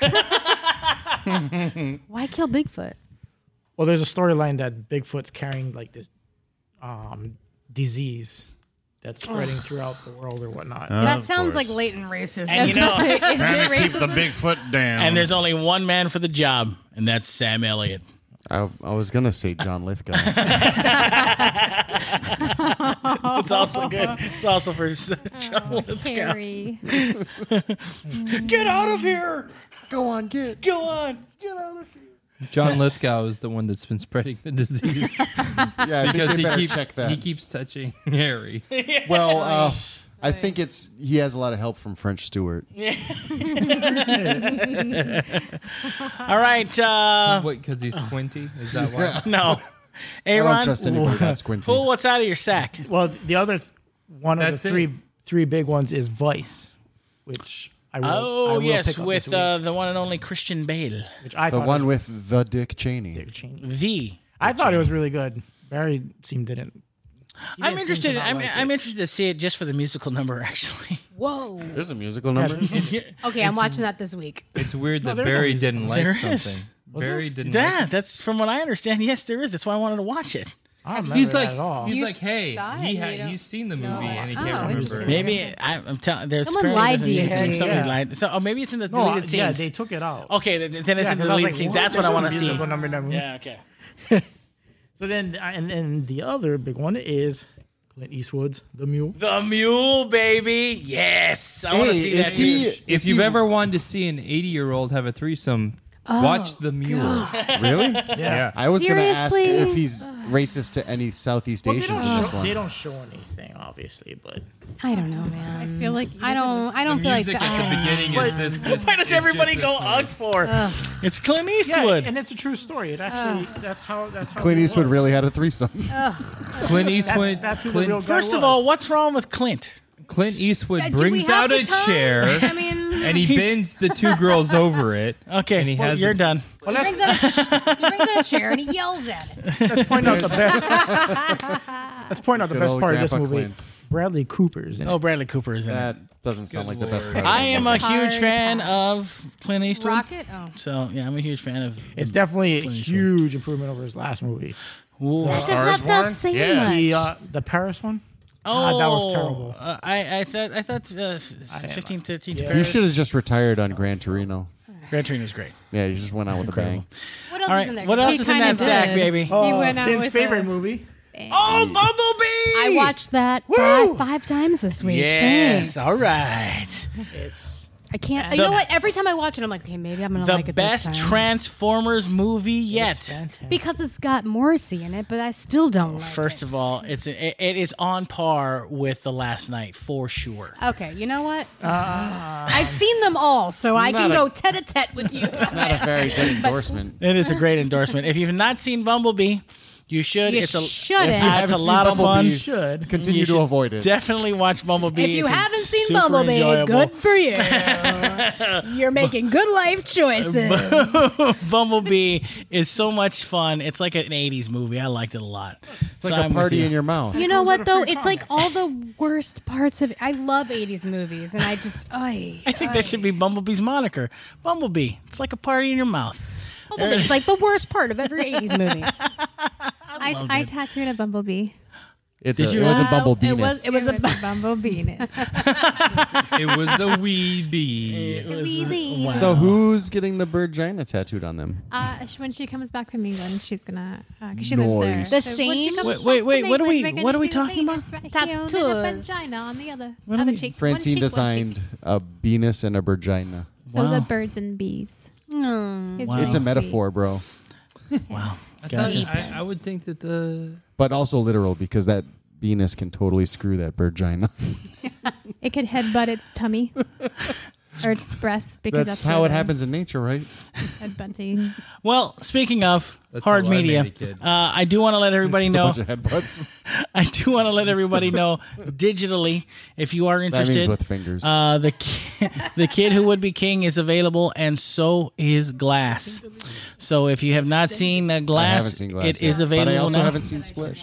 Why kill Bigfoot? Well, there's a storyline that Bigfoot's carrying like this um, disease that's spreading throughout the world or whatnot. That Of sounds course. like latent racism. And you know, Trying to keep the Bigfoot down. and there's only one man for the job, and that's Sam Elliott. I, I was gonna say John Lithgow. It's also good. It's also for John Lithgow. Harry. Get out of here! Go on, get. Go on! Get out of here! John Lithgow is the one that's been spreading the disease Yeah, I think because they he better keeps check that. he keeps touching Harry. Well, uh, I think it's he has a lot of help from French Stewart. All right. Uh, What? Because he's squinty? Is that why? no. I don't Aaron, trust anybody that's squinty. pull what's out of your sack. Well, the other one of That's the it. three three big ones is Vice, which I will. I Oh, will yes, pick up with this week, uh, the one and only Christian Bale. which I The thought one was with the Dick Cheney. Dick Cheney. The. I thought it was really good. Barry seemed didn't. he I'm didn't seem to interested. not I'm, like I'm it. interested to see it just for the musical number, actually. Whoa. There's a musical number. Okay, I'm watching that this week. It's weird No, that there's Barry always- didn't like There is. something. Barry didn't. Yeah, like that's from what I understand. Yes, there is. That's why I wanted to watch it. I don't remember He's that like, at all. he's You like, hey, saw it he and ha- you don't- he's seen the movie No. and he Oh, can't remember. interesting. it. Maybe I, I'm telling. There's Someone Barry lied doesn't to you, use it. Harry. Somebody Yeah. lied. So, oh, maybe it's in the no, deleted uh, scenes. yeah, they took it out. Okay, then then it's Yeah, in the 'cause I was deleted like, scenes. what? That's what I There's want no to see. musical number in that movie. Yeah. Okay. So then, and then the other big one is Clint Eastwood's The Mule. The Mule, baby. Yes, I want to Hey, see is that. he? too. is If he- you've ever wanted to see an eighty-year-old have a threesome, watch The Mule. really, Yeah. I was gonna ask Seriously? if he's racist to any Southeast Well, they, Asians don't in this show, one. they don't show anything, obviously, but I don't know, man. I feel like I don't. I The don't feel like music that. at the beginning is this. this Why does is everybody just go this Ugg noise. for? It's Clint yeah, Eastwood. and it's a true story. It actually, that's how. That's how. Clint it Eastwood was. really had a threesome. Clint Eastwood. That's, that's who Clint, the real guy First of was. all, what's wrong with Clint? Clint Eastwood Yeah, do we brings have out the a time? chair I mean, and he He's- bends the two girls over it. Okay, and he well, has you're a- done. Well, he brings let's, out a, he brings out a chair and he yells at it. let's point out the best. Let's point out the Good best old part of this Grandpa movie. Clint. Bradley Cooper's in it. Oh, Bradley Cooper is in it. That doesn't sound Good like the best lord. part. of I the am a movie. huge Hard fan pass. of Clint Eastwood. Rocket? Oh. So yeah, I'm a huge fan of. It's definitely a Clint Eastwood. huge improvement over his last movie. Ooh. That does Stars not sound Born? saying Yeah. much. The uh, the Paris one. Oh, God, that was terrible. Uh, I I thought I thought uh, I am- fifteen, thirteen. Yeah. You should have just retired on Gran Torino. Gran Torino's great. Yeah, you just went out with a bang. What else All is in right, there? what else He is in kinda that sack, did. baby? Oh, went out Sin's with favorite a- movie. Oh, Bumblebee! I watched that five, five times this week. Yes, Thanks. all right. It's I can't. The- you know what? Every time I watch it, I'm like, okay, maybe I'm gonna The like it best this time. Transformers movie it's yet. fantastic. because it's got Morrissey in it, but I still don't like First it. of all, it's it, it is on par with The Last Night for sure. Okay, you know what? Uh, I've seen them all, so I can not a- go tete-a-tete with you. Not a very good endorsement. It is a great endorsement. If you've not seen Bumblebee, You should. You it's a, shouldn't. If you It's haven't a seen lot of fun. Bumblebee, You should. Continue You to should avoid it. Definitely watch Bumblebee. If you It's haven't seen super Bumblebee, enjoyable. good for you. You're making good life choices. Bumblebee is so much fun. It's like an eighties movie. I liked it a lot. It's like a party in your mouth. You know comes what with a though? free It's like all the worst parts of. I love eighties movies, and I just. Oy, I think that should be Bumblebee's moniker. Bumblebee. It's like a party in your mouth. Bumblebee. It's like the worst part of every eighties movie. I, I tattooed a bumblebee. It's Did a, you it wasn't Well, Bumblebee. it was- it was a- bumblebee. It was a wee bee. It was- Wheelie. wow. So who's getting the Virginia tattooed on them? Uh, sh- when she comes back from England, she's gonna because she lives Nice. there. The So when she same- comes Wait, back wait, wait, from what are we- England, we're what gonna are we do talking Venus about? Right here, and then a Tattoos. vagina on the other, What are other we- cheek. One Francine cheek, one cheek. designed a penis and a vagina. So Wow. the birds and bees. No. It's Wow. really It's a sweet. metaphor, bro, Wow. I, thought, Gotcha. I, I would think that the but also literal because that penis can totally screw that vagina. It could headbutt its tummy or its breast because That's that's, how where it the happens in nature, right? Headbutting. Well, speaking of That's hard how I media, made a kid. uh, I do want to let everybody Just know. a bunch of headbutts. I do want to let everybody know digitally, if you are That interested. means with fingers. Uh, the ki- the Kid Who Would Be King is available, and so is Glass. So if you have not seen uh, I Glass, haven't seen Glass it yet, is available but I also now. haven't seen Split.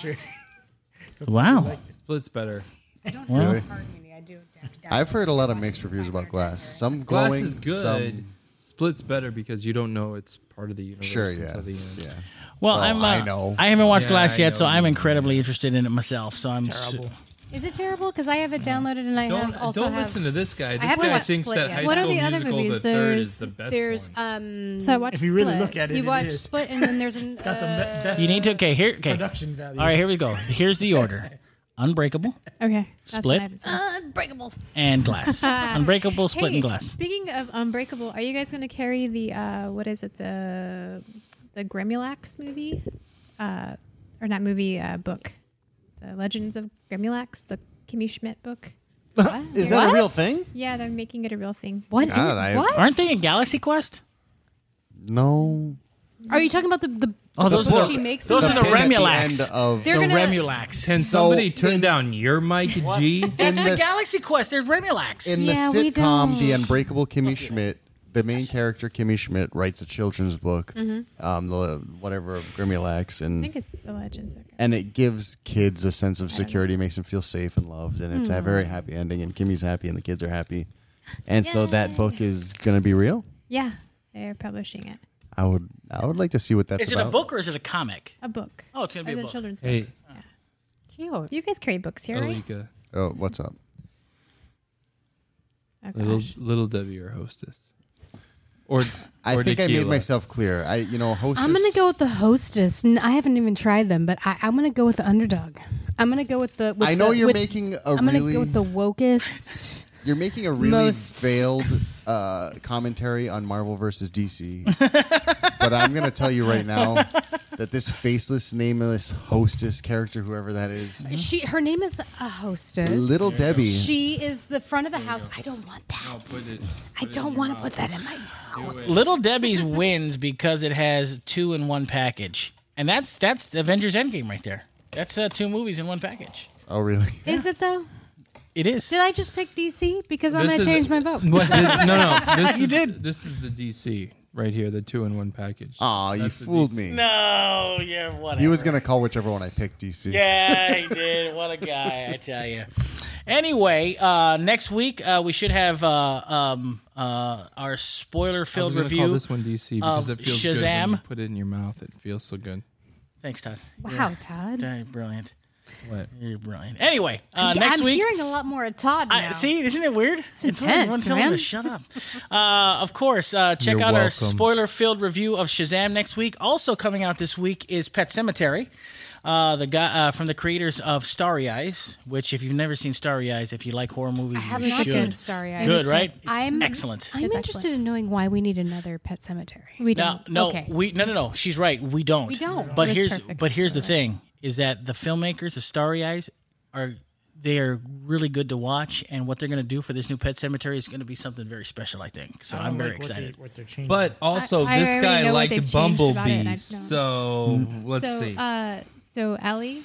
Wow. Split's better. Really? I've heard a lot of mixed reviews about Glass. Some Glass glowing, is good. some Split's better because you don't know it's part of the universe sure, yeah, until the end. yeah. Well, Well, I'm. Uh, I know. I haven't watched Yeah, Glass I yet, know so I'm you- incredibly interested in it myself. So I'm. su- Terrible. Is it terrible? Because I have it downloaded and I Don't have also don't have. listen to this guy. This haven't guy watched thinks Split that yet. High What are School the other Musical, movies? the third is the There's- best There's one. um. So I watched If you really Split. look at it, You it watch is. Split and then there's an. It's got the uh, be- best You need to. Okay, here. Okay. production value. All right, here we go. Here's the order: Unbreakable Okay. That's Split? What I haven't seen. Unbreakable. and Glass. Unbreakable, Split, Hey, and Glass. Speaking of Unbreakable, are you guys going to carry the uh, what is it the the Gremulax movie, uh, or not movie uh, book, the Legends of Gremulax, the Kimmy Schmidt book? Is that a What? real thing? Yeah, they're making it a real thing. What? God, I- what? Aren't they in Galaxy Quest? No. Are you talking about the the? Oh, those The are book. the, she makes those them? are the pick at the Remulax. end of They're the gonna- Remulax. Can So, somebody turn in- down your mic, G? That's in the the s- Galaxy Quest. There's Remulax. In Yeah, the we sitcom, don't. The Unbreakable Kimmy Schmidt, the main character Kimmy Schmidt writes a children's book, um, the whatever Grimulax, I and think it's the Legends of Gremulax. and it gives kids a sense of security, makes them feel safe and loved, and it's a very happy ending. And Kimmy's happy, and the kids are happy, and so that book is gonna be real. Yeah, they're publishing it. I would, I would like to see what that's Is it about. a book or is it a comic? A book. Oh, it's gonna be It's a a book. children's Hey, book. Cute. You guys carry books here, right? Alika, Oh, what's up? Oh, little gosh. little Debbie, our hostess. Or I or think I made tequila. myself clear. I, you know, hostess. I'm gonna go with the Hostess. N- I haven't even tried them, but I, I'm gonna go with the Underdog. I'm gonna go with the. With I know the- you're with- making a I'm really. gonna go with the wokest. You're making a really most- veiled uh, commentary on Marvel versus D C. But I'm going to tell you right now that this faceless, nameless hostess character, whoever that is, She, her name is a Hostess. Little Debbie. She is the front of the house. I don't want that. Put it- I don't want to put that in my mouth. Little Debbie's wins because it has two in one package, and that's that's the Avengers Endgame right there. That's uh, two movies in one package. Oh, really? Is it though? It is. Did I just pick D C? Because I'm This gonna is- change my vote. What, this, no, no. This You is, did. This is the D C right here, the two in one package. Aw, you That's the fooled D C. me. No, yeah, whatever. He was going to call whichever one I picked D C. Yeah, he did. What a guy, I tell you. Anyway, uh, next week uh, we should have uh, um, uh, our spoiler-filled I was gonna review. Call this one D C because of it feels good when Shazam. you put it in your mouth. It feels so good. Thanks, Todd. Wow, Todd. You're brilliant. What? You're brilliant. Anyway, uh, Yeah, next I'm week. hearing a lot more of Todd now. I, see, isn't it weird? It's intense, Everyone telling man. him to shut up. Uh, of course, uh, check You're out our welcome. spoiler-filled review of Shazam next week. Also coming out this week is Pet Cemetery, uh, the guy uh, from the creators of Starry Eyes. Which, if you've never seen Starry Eyes, if you like horror movies, I have you not should. seen Starry Eyes. Good, right? It's I'm excellent. I'm It's interested excellent. in knowing why we need another Pet Cemetery. We No, don't. no, Okay. we no, no, no. She's right. We don't. We don't. But It was here's perfect but here's the for us. thing: is that the filmmakers of Starry Eyes are they are really good to watch, and what they're going to do for this new Pet Cemetery is going to I'm very very special. I think so. I I'm don't very like what they- excited. What they're changing. But also, I this already guy know what liked they've changed about it, and I Bumblebee. just don't- So let's so, see. Uh, So Ellie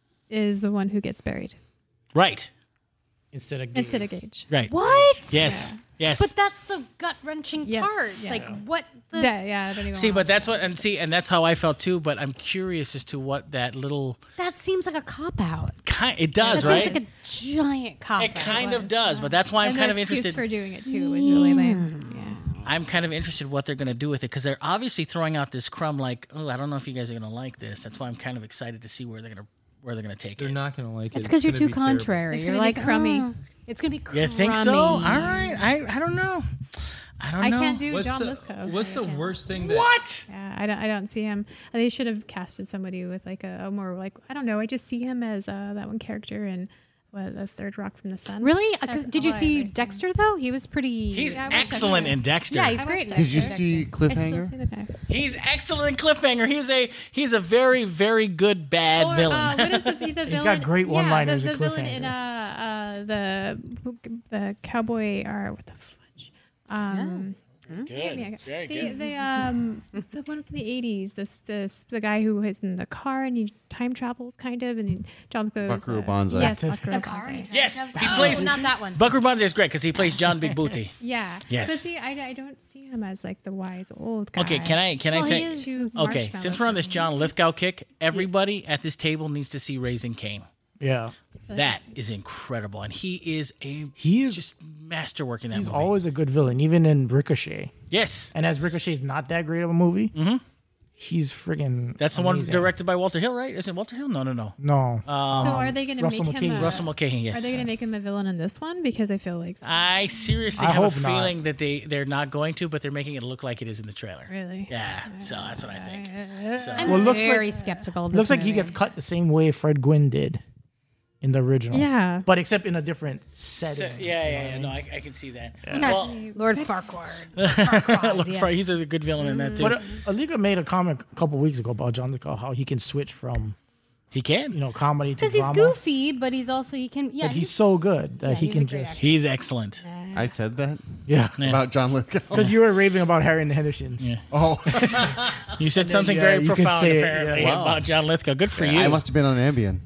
is the one who gets buried Right. Instead of instead of Gage. Right. What? Yes. Yes. But that's the gut wrenching Yeah. part. Yeah. Like what the Yeah, yeah. I don't even see, wanna but watch that's what and see, and that's how I felt too. But I'm curious as to what that little that seems like a cop out. kind. It does, That right? seems like a giant cop it out. kind of does, but that's why I'm and kind their of excuse interested. for doing it too was really lame. Yeah. I'm kind of interested what they're going to do with it because they're obviously throwing out this crumb. Like, oh, I don't know if you guys are going to like this. That's why I'm kind of excited to see where they're going to where they're going to take They're it. not gonna like it. It's because you're gonna too be terrible. contrary. It's You're gonna be like crummy. "Oh, it's gonna be crummy. You think so? All right. I I don't know. I don't I know. can't do What's John the, Lithgow. what's I the can't. worst thing that What? Yeah, I don't. I don't see him. They should have casted somebody with like a, a more like I don't know. I just see him as uh, that one character in what the Third Rock from the Sun. Really? Uh, 'cause That's did you all I've see ever seen. Dexter though? He was pretty. He's Yeah, I watched excellent Dexter. in Dexter. Yeah, he's I great. watched Did you Dexter. see I still Cliffhanger? see the guy. He's excellent in Cliffhanger. He's a he's a very very good bad Or, villain. Uh, what is the, the villain? He's got great one-liners Yeah, in the, the villain in Cliffhanger. uh, uh, the the cowboy or what the fudge. Um, good. yeah, Very the, good. the um the one from the eighties. This this the guy who is in the car and he time travels kind of and he, John goes. Buckaroo uh, Banzai. Yes, The Buckaroo car Banzai. he Yes, drives? he Oh, plays- not that one. Buckaroo Banzai is great because he plays John Big Booty. Yeah. Yes. But see, I, I don't see him as like the wise old guy. Okay, can I can Well, I he take? is Too Okay, marshmallow since we're on this for me. John Lithgow kick, everybody at this table needs to see Raising Cain. Yeah. That is incredible, and he is a He is. just masterwork in that He's movie. always a good villain, even in Ricochet. yes, And as Ricochet is not that great of a movie, mm-hmm. he's friggin' that's the one amazing. directed by Walter Hill, right? Isn't it Walter Hill? No, no, no. No. So are they going to make Russell him? McKay. A, Russell Mulcahy. Yes. Are they going to make him a villain in this one? Because I feel like I seriously I have a hope not. feeling that they they're not going to, but they're making it look like it is in the trailer. really. Yeah, so that's what I think. So, I'm Well, it looks very like- skeptical. Of this Looks like he movie. gets cut the same way Fred Gwynn did in the original. Yeah. But except in a different so- setting. yeah, yeah, yeah. No, I, I can see that. Okay. Well, Lord Farquaad. Farquaad, Look, yeah. he's a good villain in that too. But uh, Alika made a comment a couple weeks ago about John Lithgow, how he can switch from, he can. you know, comedy to Because he's drama. goofy, but he's also he can. Yeah, But he's so good that Yeah, he he's a can great just. actor. He's excellent. I said that Yeah. Yeah. about John Lithgow. Because you were raving about Harry and the Hendersons. Yeah. Oh, You said then, something yeah, very you can profound say it, apparently yeah. Wow. about John Lithgow. Good for you. I must have been on Ambien.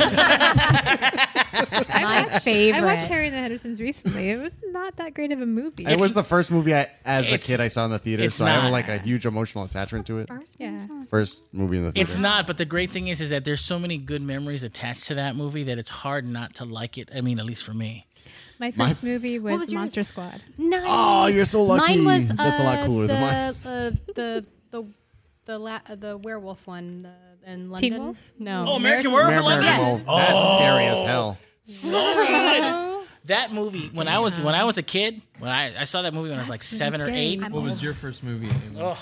my favorite. I watched Harry and the Hendersons recently. It was not that great of a movie. It was the first movie I, as a It's- kid I saw in the theater, it's so I have not. like a huge emotional attachment to it. yeah. First movie in the theater. It's not, but the great thing is, is that there's so many good memories attached to that movie that it's hard not to like it. I mean, at least for me. My My first f- movie was, was yours? Monster Squad. Nice. Oh, you're so lucky. Mine was. That's a lot uh, cooler the, than mine. The the the the la- the werewolf one uh, in London. Teen Wolf? No. Oh, American Werewolf in American London? Werewolf. That's scary as hell. So good. That movie, when I was when I was a kid, when I, I saw that movie when I was like That's seven or scary. eight. I'm What was old. your first movie? Amy? Oh,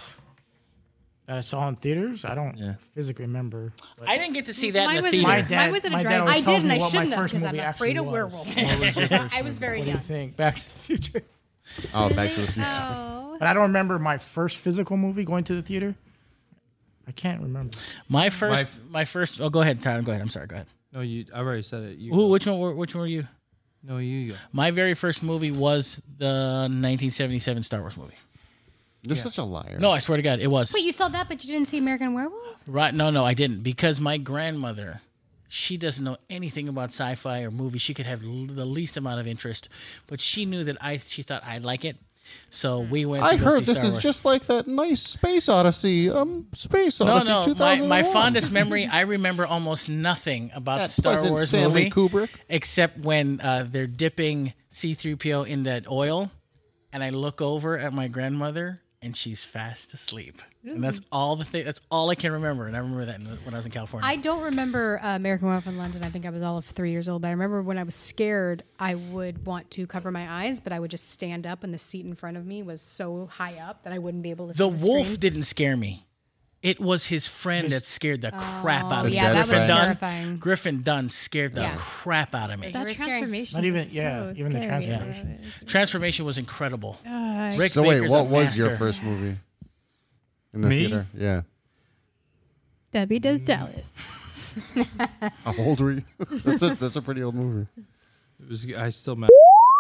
That I saw in theaters. I don't Yeah. physically remember. but- I didn't get to see that Mine in the was theater. My Mine dad, was in a my dad drive- always I tells did, and me I what my shouldn't have first because I'm movie afraid actually of was. werewolves. What was your first I was movie? very What do you young. think? Back to the Future. Oh, Back to the Future. Oh. But I don't remember my first physical movie going to the theater. I can't remember. My first, my first. Oh, go ahead, Tyler. Go ahead. I'm sorry. Go ahead. No, you. I already said it. You Ooh, go. which one? were- Which one were you? No, you go. My very first movie was the nineteen seventy-seven Star Wars movie. You're such a liar. No, I swear to God, it was. Wait, you saw that, but you didn't see American Werewolf? Right? No, no, I didn't because my grandmother, she doesn't know anything about sci-fi or movies. She could have l- the least amount of interest, but she knew that I. She thought I'd like it, so we went. I to go heard see this Star is Wars. just like that nice Space Odyssey, um, Space No, Odyssey no. My, two thousand one. my fondest memory, I remember almost nothing about That the Star wasn't Wars Stanley movie, Kubrick. except when uh, they're dipping C three P O in that oil, and I look over at my grandmother, and she's fast asleep. And that's all the thing. That's all I can remember, and I remember that in- when I was in California. I don't remember uh, American Werewolf in London. I think I was all of three years old. But I remember when I was scared, I would want to cover my eyes, but I would just stand up, and the seat in front of me was so high up that I wouldn't be able to see the the wolf screen. didn't scare me. It was his friend that scared the crap out Oh, of me. yeah, that was Griffin Dunn. terrifying. Griffin Dunn scared the Yeah. crap out of me. That very scary. transformation. Not even- was yeah, so even the scary. transformation. Transformation was incredible. Uh, Rick So wait, Baker's what a was your master. first movie in the Me? theater? Yeah. Debbie Does Dallas. How old were you? That's a that's a pretty old movie. It was. I still. Ma-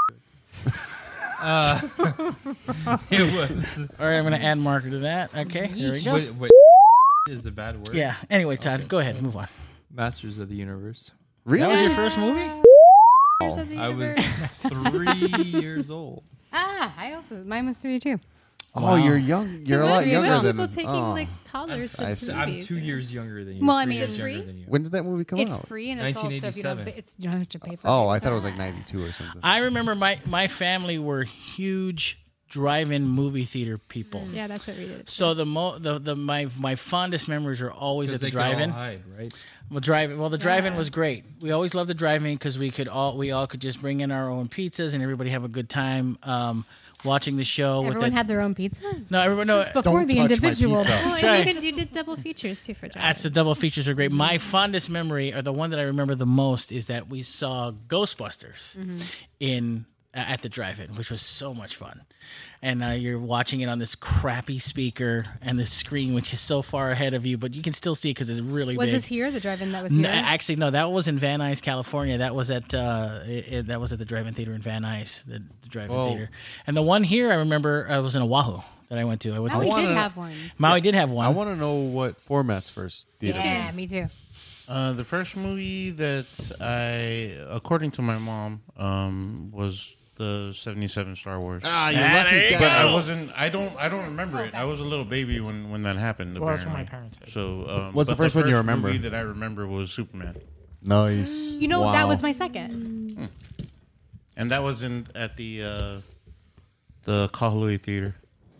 uh, it was. All right, I'm going to add marker to that. Okay, here we go. Wait, wait, is a bad word. Yeah. Anyway, Todd, go ahead. Move on. Masters of the Universe. Really? That was your first movie? Years of the I was universe. three years old. Ah, I also mine was three too. Oh, you're young. So You're a what lot are younger people than. taking oh. like toddlers I to see. I'm movies? two years younger than you. Well, I three mean- years younger Free? than you. When did that movie come It's out? free and it's also if you don't. nineteen eighty-seven. It's you don't have to pay for. Oh, it, I thought it was so- like ninety-two or something. I remember my, my family were huge drive-in movie theater people. Yeah, that's what we did. So the mo the, the my my fondest memories are always at the They could all drive-in. hide, right? Well, drive well the drive-in Yeah. was great. We always loved the drive-in because we could all we all could just bring in our own pizzas and everybody have a good time um, watching the show. Everyone with the, had their own pizza. no, everyone no. Before Don't the touch my individual. pizza. Well, That's and right. you, could, you did double features too for driving. That's the double features are great. My fondest memory, or the one that I remember the most, is that we saw Ghostbusters in uh, at the drive-in, which was so much fun. And uh, you're watching it on this crappy speaker and the screen, which is so far ahead of you, but you can still see because it's really Was big. this here? The drive-in that was No, here. actually, no. That was in Van Nuys, California. That was at uh, it, it- that was at the drive-in theater in Van Nuys, the, the drive-in Well- theater. And the one here, I remember, uh, was in Oahu that I went to. I went Oh, to we wanna- did have one. Maui did have one. I want to know what format's first theater. Yeah, me too. Uh, the first movie that I, according to my mom, um, was the seventy-seven Star Wars. Ah, you Ah, there lucky you guy. But I wasn't. I don't. I don't remember it. I was a little baby when, when that happened. Well, that's what apparently. my parents said. So, um, What's the but first one you remember? Movie that I remember was Superman, Nice. You know Wow. that was my second. and that was in at the uh, the Kahului Theater.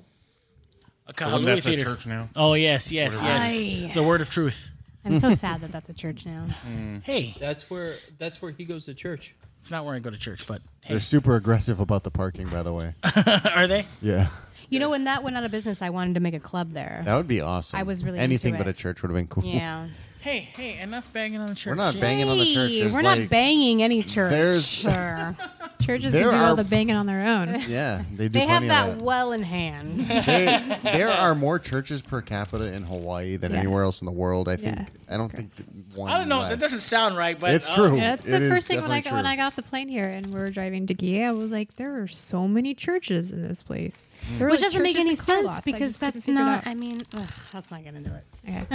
a The one Kahului that's theater. at church now. Oh yes, yes, yes. Aye. The word of truth. I'm so sad that that's a church now. Hey, That's where that's where he goes to church. it's not where I go to church, but hey, They're super aggressive about the parking, by the way. are they? Yeah. You know, when that went out of business, I wanted to make a club there. That would be awesome. I was really Anything into but it. a church would have been cool. Yeah. Hey, hey, enough banging on the church. We're not Jeez. banging on the church. Hey, There's we're like, not banging any church. there's- Sure. Churches There can do all are- the banging on their own. Yeah, they do They have plenty that of that. well in hand. They, there are more churches per capita in Hawaii than Yeah. anywhere else in the world. I think. Yeah, I don't gross. think one. I don't know. less. That doesn't sound right, but It's uh, true. Yeah, that's It the is first thing when I definitely got, when true. I got off the plane here and we were driving to Gia. I was like, there are so many churches in this place. There were, Which like, doesn't make churches any and car sense lots. I because just couldn't that's figure it not, out. I mean, ugh, let's not get into it.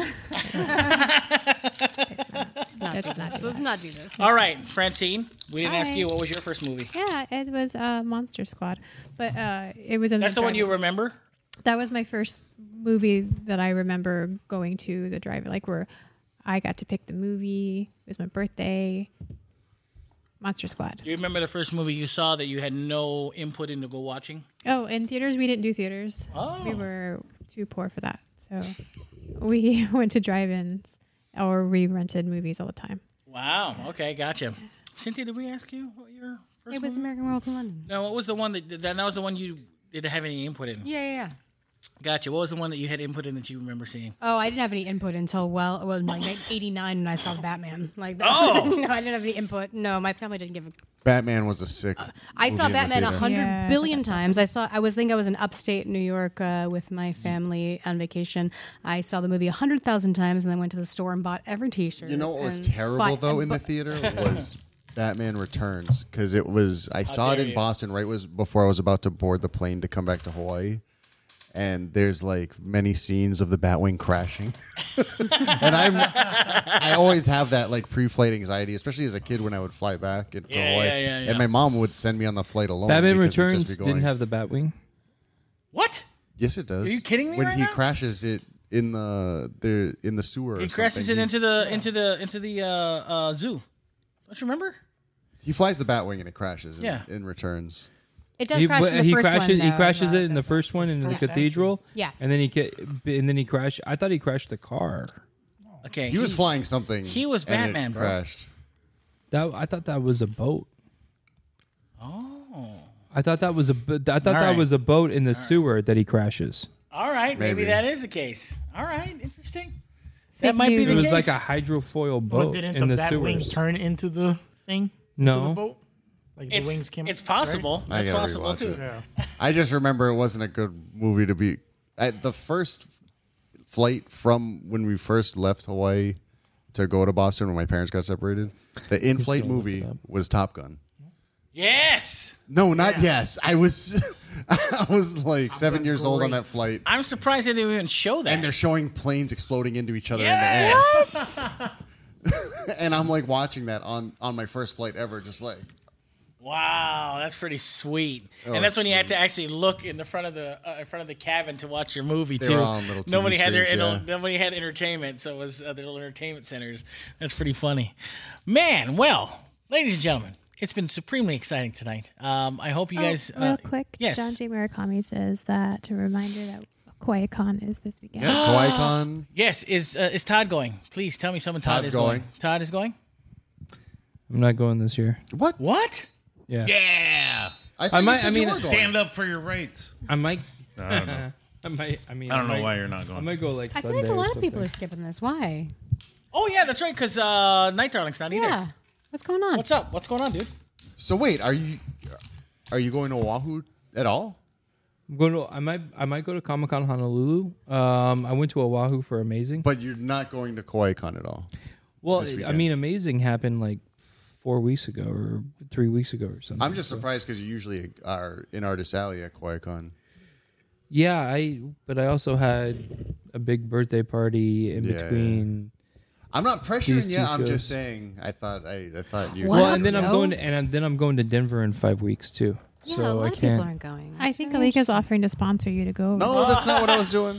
Okay. Let's not Let's do not this. do Let's not do this. All right, Francine, we didn't ask Hi. you what was your first movie. Yeah, it was uh, Monster Squad, but uh, it was in That's the one you remember. That was my first movie that I remember going to the drive, like where I got to pick the movie. It was my birthday. Monster Squad. Do you remember the first movie you saw that you had no input into go watching? Oh, in theaters we didn't do theaters. Oh. We were too poor for that, so we went to drive-ins or we rented movies all the time. Wow. Okay, gotcha. Cynthia, did we ask you what your first It was movie? American Werewolf in London. No, what was the one that that was the one you didn't have any input in? Yeah, yeah, yeah. Gotcha. What was the one that you had input in that you remember seeing? Oh, I didn't have any input until well, well, like eighty-nine when I saw Batman. Like, that. Oh! no, I didn't have any input. No, my family didn't give a. Batman was a sick. I movie saw in the Batman a theater. hundred Yeah, I billion thought that was times. I saw. I was think I was in upstate New York uh, with my family on vacation. I saw the movie a hundred thousand times, and then went to the store and bought every T-shirt. You know what was and terrible bought- though and in the bu- theater was Batman Returns because it was I saw it dare in you. Boston right was before I was about to board the plane to come back to Hawaii, and there's like many scenes of the Batwing crashing, and I'm I always have that like pre-flight anxiety, especially as a kid when I would fly back into Yeah, Hawaii, yeah, yeah, yeah. and my mom would send me on the flight alone. Batman because we'd Returns just be going- didn't have the Batwing. What? Yes, it does. Are you kidding me When right he now? crashes it in the the in the sewer, or He crashes it something, into he's- the into the into the uh, uh, zoo. Don't you remember? He flies the Batwing and it crashes. In, Yeah. in returns. It does He, crash but in the he first crashes. one. he though, crashes but it in the first one in the First cathedral. Yeah. and then he get, and then he crashed. I thought he crashed the car. Okay. He was flying something. he was and it Batman, bro. crashed. That I thought that was a boat. Oh. I thought that was a. bo- I thought All that right. was a boat in the sewer that he crashes. All right. Maybe. Maybe. that is the case. All right. Interesting. Fake That might be news. the It was case. like a hydrofoil But boat didn't in the, the, Batwing sewers. turn into the thing? No. Into the boat? Like it's, the wings came it's right? possible. I It's gotta possible rewatch too. it. Yeah. I just remember it wasn't a good movie to be. At the first flight from when we first left Hawaii to go to Boston when my parents got separated, the in-flight gonna look movie it up. was Top Gun. Yes. No, not yes. I was, I was like seven Gun's years old on great. that flight, I'm surprised they didn't even show that. and they're showing planes exploding into each other yes. in the air. and I'm like watching that on on my first flight ever, just like. Wow, that's pretty sweet. Oh, and that's when you had sweet. to actually look in the front of the uh, in front of the cabin to watch your movie They too. were all on little T V nobody had their screens, yeah. nobody had entertainment, so it was uh, their little entertainment centers. That's pretty funny, man. Well, ladies and gentlemen, it's been supremely exciting tonight. Um, I hope you Oh, guys. real uh, quick, yes. John J. Murakami says that a reminder that QuakeCon is this weekend. Yeah, KawaiiCon. Yes, is uh, is Todd going? Please tell me someone Todd Todd's is going. going. Todd is going. I'm not going this year. What? What? Yeah. Yeah. I, thought I might- You said I mean, you were going. Stand up for your rights. I might. I don't know. I might. I mean, I don't know might- why you're not I going. might go like I feel Sunday like a or lot of people are something. skipping this. Why? Oh yeah, that's right. Because uh, Night Darling's not either. Yeah. What's going on? What's up? What's going on, dude? So wait, are you are you going to Oahu at all? I'm going to. I might. I might go to Comic Con Honolulu. Um, I went to Oahu for Amazing. But you're not going to KawaiiCon at all. Well, this I weekend. mean, Amazing happened like four weeks ago or three weeks ago or something. I'm just surprised because you usually are in Artist Alley at KawaiiCon. Yeah, I. But I also had a big birthday party in Yeah, between. I'm not pressuring These you. two I'm shows. just saying. I thought I, I thought you. What Well, up, and then I'm yo? going to, and I'm, then I'm going to Denver in five weeks too. Yeah, so a lot I of people can't. aren't going. I That's think really Alika's offering to sponsor you to go. No, that's not what I was doing.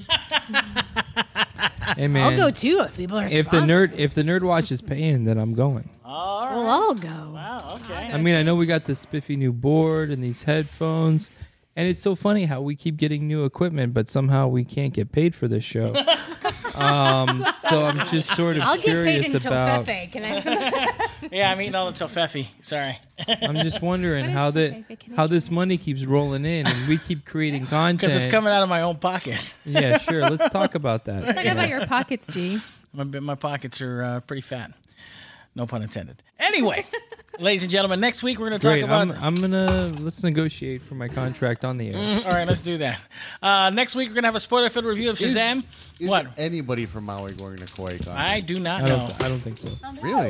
Hey man, I'll go too if people are. if the sponsoring. nerd if the nerd watch is paying, then I'm going. All right. Well, I'll go. Wow. Okay. I mean, I know we got this spiffy new board and these headphones, and it's so funny how we keep getting new equipment, but somehow we can't get paid for this show. um, so I'm just sort of I'll get curious paid in about. Tofefe. Can I? Yeah, I'm eating all the tofefi. Sorry. I'm just wondering What is how that Tofefe? Can I how try? this money keeps rolling in, and we keep creating content. Because it's coming out of my own pocket. Yeah, sure. Let's talk about that. Talk about your pockets, G. My, my pockets are uh, pretty fat. No pun intended. Anyway, ladies and gentlemen, next week we're going to talk Great. about. I'm, I'm gonna let's negotiate for my contract on the air. All right, let's do that. Uh, next week we're going to have a spoiler-filled review of Shazam. Is, is What? anybody from Maui going to KawaiiCon? I do not I know. don't. I don't think so. Really?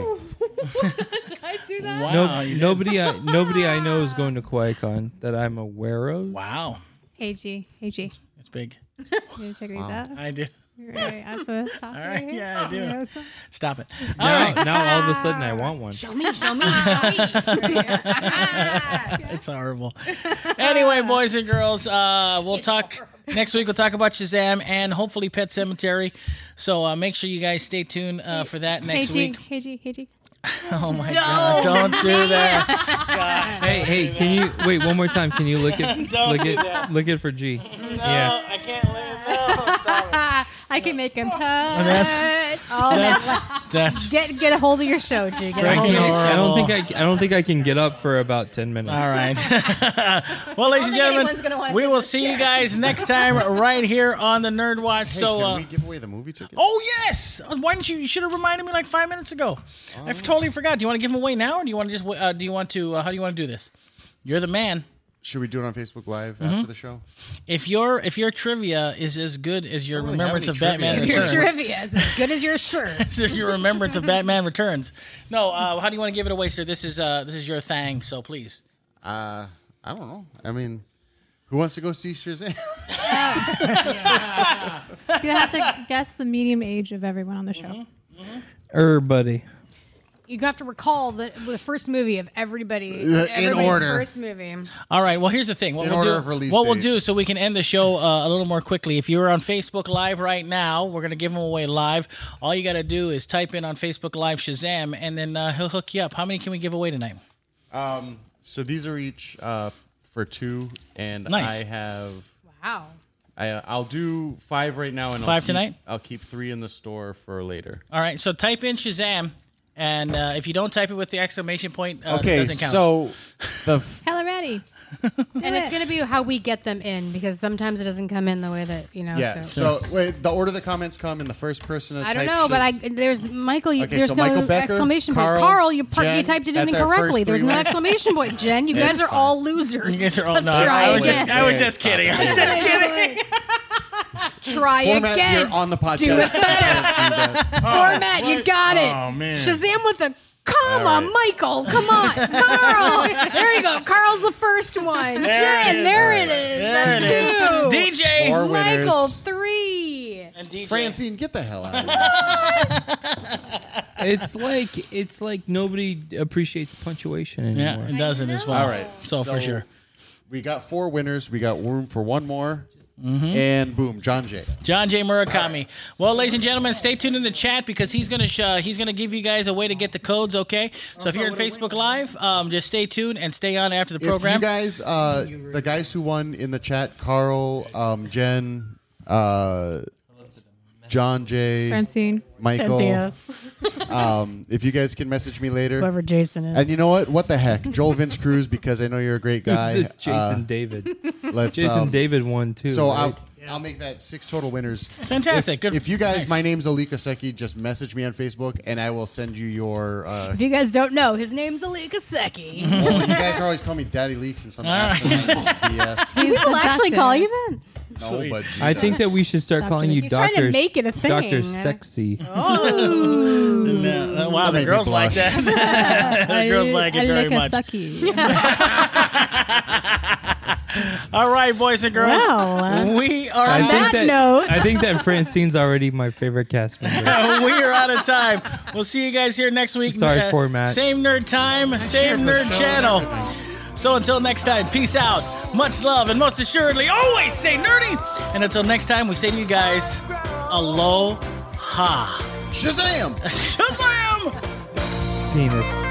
I do that. Wow. No, you did. nobody. I, nobody I know is going to KawaiiCon that I'm aware of. Wow. Hey G. Hey G. It's big. You check these out. I do. Right. I saw this top All right right. here. Yeah, I do. Yeah, so- Stop it. All Now, right. now all of a sudden I want one. Show me, show me, show me. It's horrible. Anyway, boys and girls, uh, we'll talk next week. We'll talk about Shazam and hopefully Pet Cemetery. So uh, make sure you guys stay tuned uh, for that Hey next G. week. Hey G. Hey G. Oh my God! Don't do that. Gosh, Hey, hey, can you wait one more time? Can you look at Don't look do at that. look at for G? no, Yeah. I can't live. No, stop I can make him touch. that's- Oh, it. man. That's, that's Get get a hold of your show, G. Get a I, hold of Freaking your I don't horrible. think I I don't think I can get up for about ten minutes. all right. Well, ladies and think anyone's gentlemen, gonna wanna we sit will in the see you chair. guys next time right here on the Nerd Watch. Hey, so. can Uh, we give away the movie tickets? Oh yes! Why didn't you? You should have reminded me like five minutes ago. I totally forgot. Do you want to give them away now, or do you want to just? Uh, do you want to? Uh, how do you want to do this? You're the man. Should we do it on Facebook Live Mm-hmm. after the show? If your if your trivia is as good as your I don't really have remembrance any of Batman trivia. Your Returns, trivia is as good as your shirt. as your remembrance of Batman Returns. No, uh, how do you want to give it away, sir? This is uh, this is your thing. So please. Uh, I don't know. I mean, who wants to go see Shazam? You have to guess the medium age of everyone on the show. Everybody. You have to recall the, the first movie of everybody. in everybody's order. First movie. All right. Well, here's the thing. What In we'll order do, of release what we'll date. do, so we can end the show uh, a little more quickly. If you're on Facebook Live right now, we're gonna give them away live. All you got to do is type in on Facebook Live Shazam, and then uh, he'll hook you up. How many can we give away tonight? Um, so these are each uh, for two, and Nice. I have. Wow. I, uh, I'll do five right now, and I'll Five keep, tonight? I'll keep three in the store for later. All right. So type in Shazam, and uh, if you don't type it with the exclamation point, uh, it Okay, doesn't count. so the Hella ready. And it's going to be how we get them in because sometimes it doesn't come in the way that, you know. yeah. so. So wait, the order the comments come in the first person. To I don't type know, but I Shaz- there's Michael. You, Okay, there's so no Michael Becker, exclamation Carl, point. Carl, you, par- you Jen, typed it in that's our incorrectly. first There's three no ones. exclamation point. Jen, you guys It's are fine. all losers. You guys are all, Let's no, try I was again. just, I was Yeah, just stop kidding. it. I was just kidding. Try Format again. here on the podcast. Do it better. Format, you got it. Oh, man. Shazam with a comma, All right. Michael. Come on, Carl. There you go. Carl's the first one. There it Jen, is. there it is. There it That's two. D J. Four winners. Michael, three. And D J. Francine, get the hell out of here. It's like it's like nobody appreciates punctuation anymore. Yeah, it doesn't as well. All right. So, for sure. We got four winners. We got room for one more. Mm-hmm. And boom, John Jay. John J. Murakami. Well, ladies and gentlemen, stay tuned in the chat because he's gonna sh- uh, he's gonna give you guys a way to get the codes. Okay, so if you're in Facebook Live, um, just stay tuned and stay on after the program. If you guys, uh, the guys who won in the chat, Carl, um, Jen, uh, John J, Francine, Michael. Cynthia. Um, if you guys can message me later, Whoever Jason is. and you know what? What the heck, Joel Vince Cruz, because I know you're a great guy. This is Jason uh, David. Let's, Jason um, David won too. So right? I'll, I'll make that six total winners. Fantastic. If, Good. if you guys, Nice. my name's Ali Kaseki, just message me on Facebook, and I will send you your. Uh, If you guys don't know, his name's Ali Kaseki. well, you guys are always calling me Daddy Leaks and some asinine B S. Do people the actually doctor. call you that? No, Sweet. but I think that we should start Doctor calling you He's trying to Doctor make it a thing. Doctor Sexy. Oh. Uh, wow, That the made me girls like blush. that. the girls like it very much. Sucky. All right, boys and girls, Well, uh, we are I out. think that that note- I think that Francine's already my favorite cast member. we are out of time. We'll see you guys here next week. Sorry, Uh, format. Same nerd time, same the nerd show and channel. everything. So until next time, peace out. Much love, and most assuredly, always stay nerdy. And until next time, we say to you guys, aloha. Shazam! Shazam! Penis.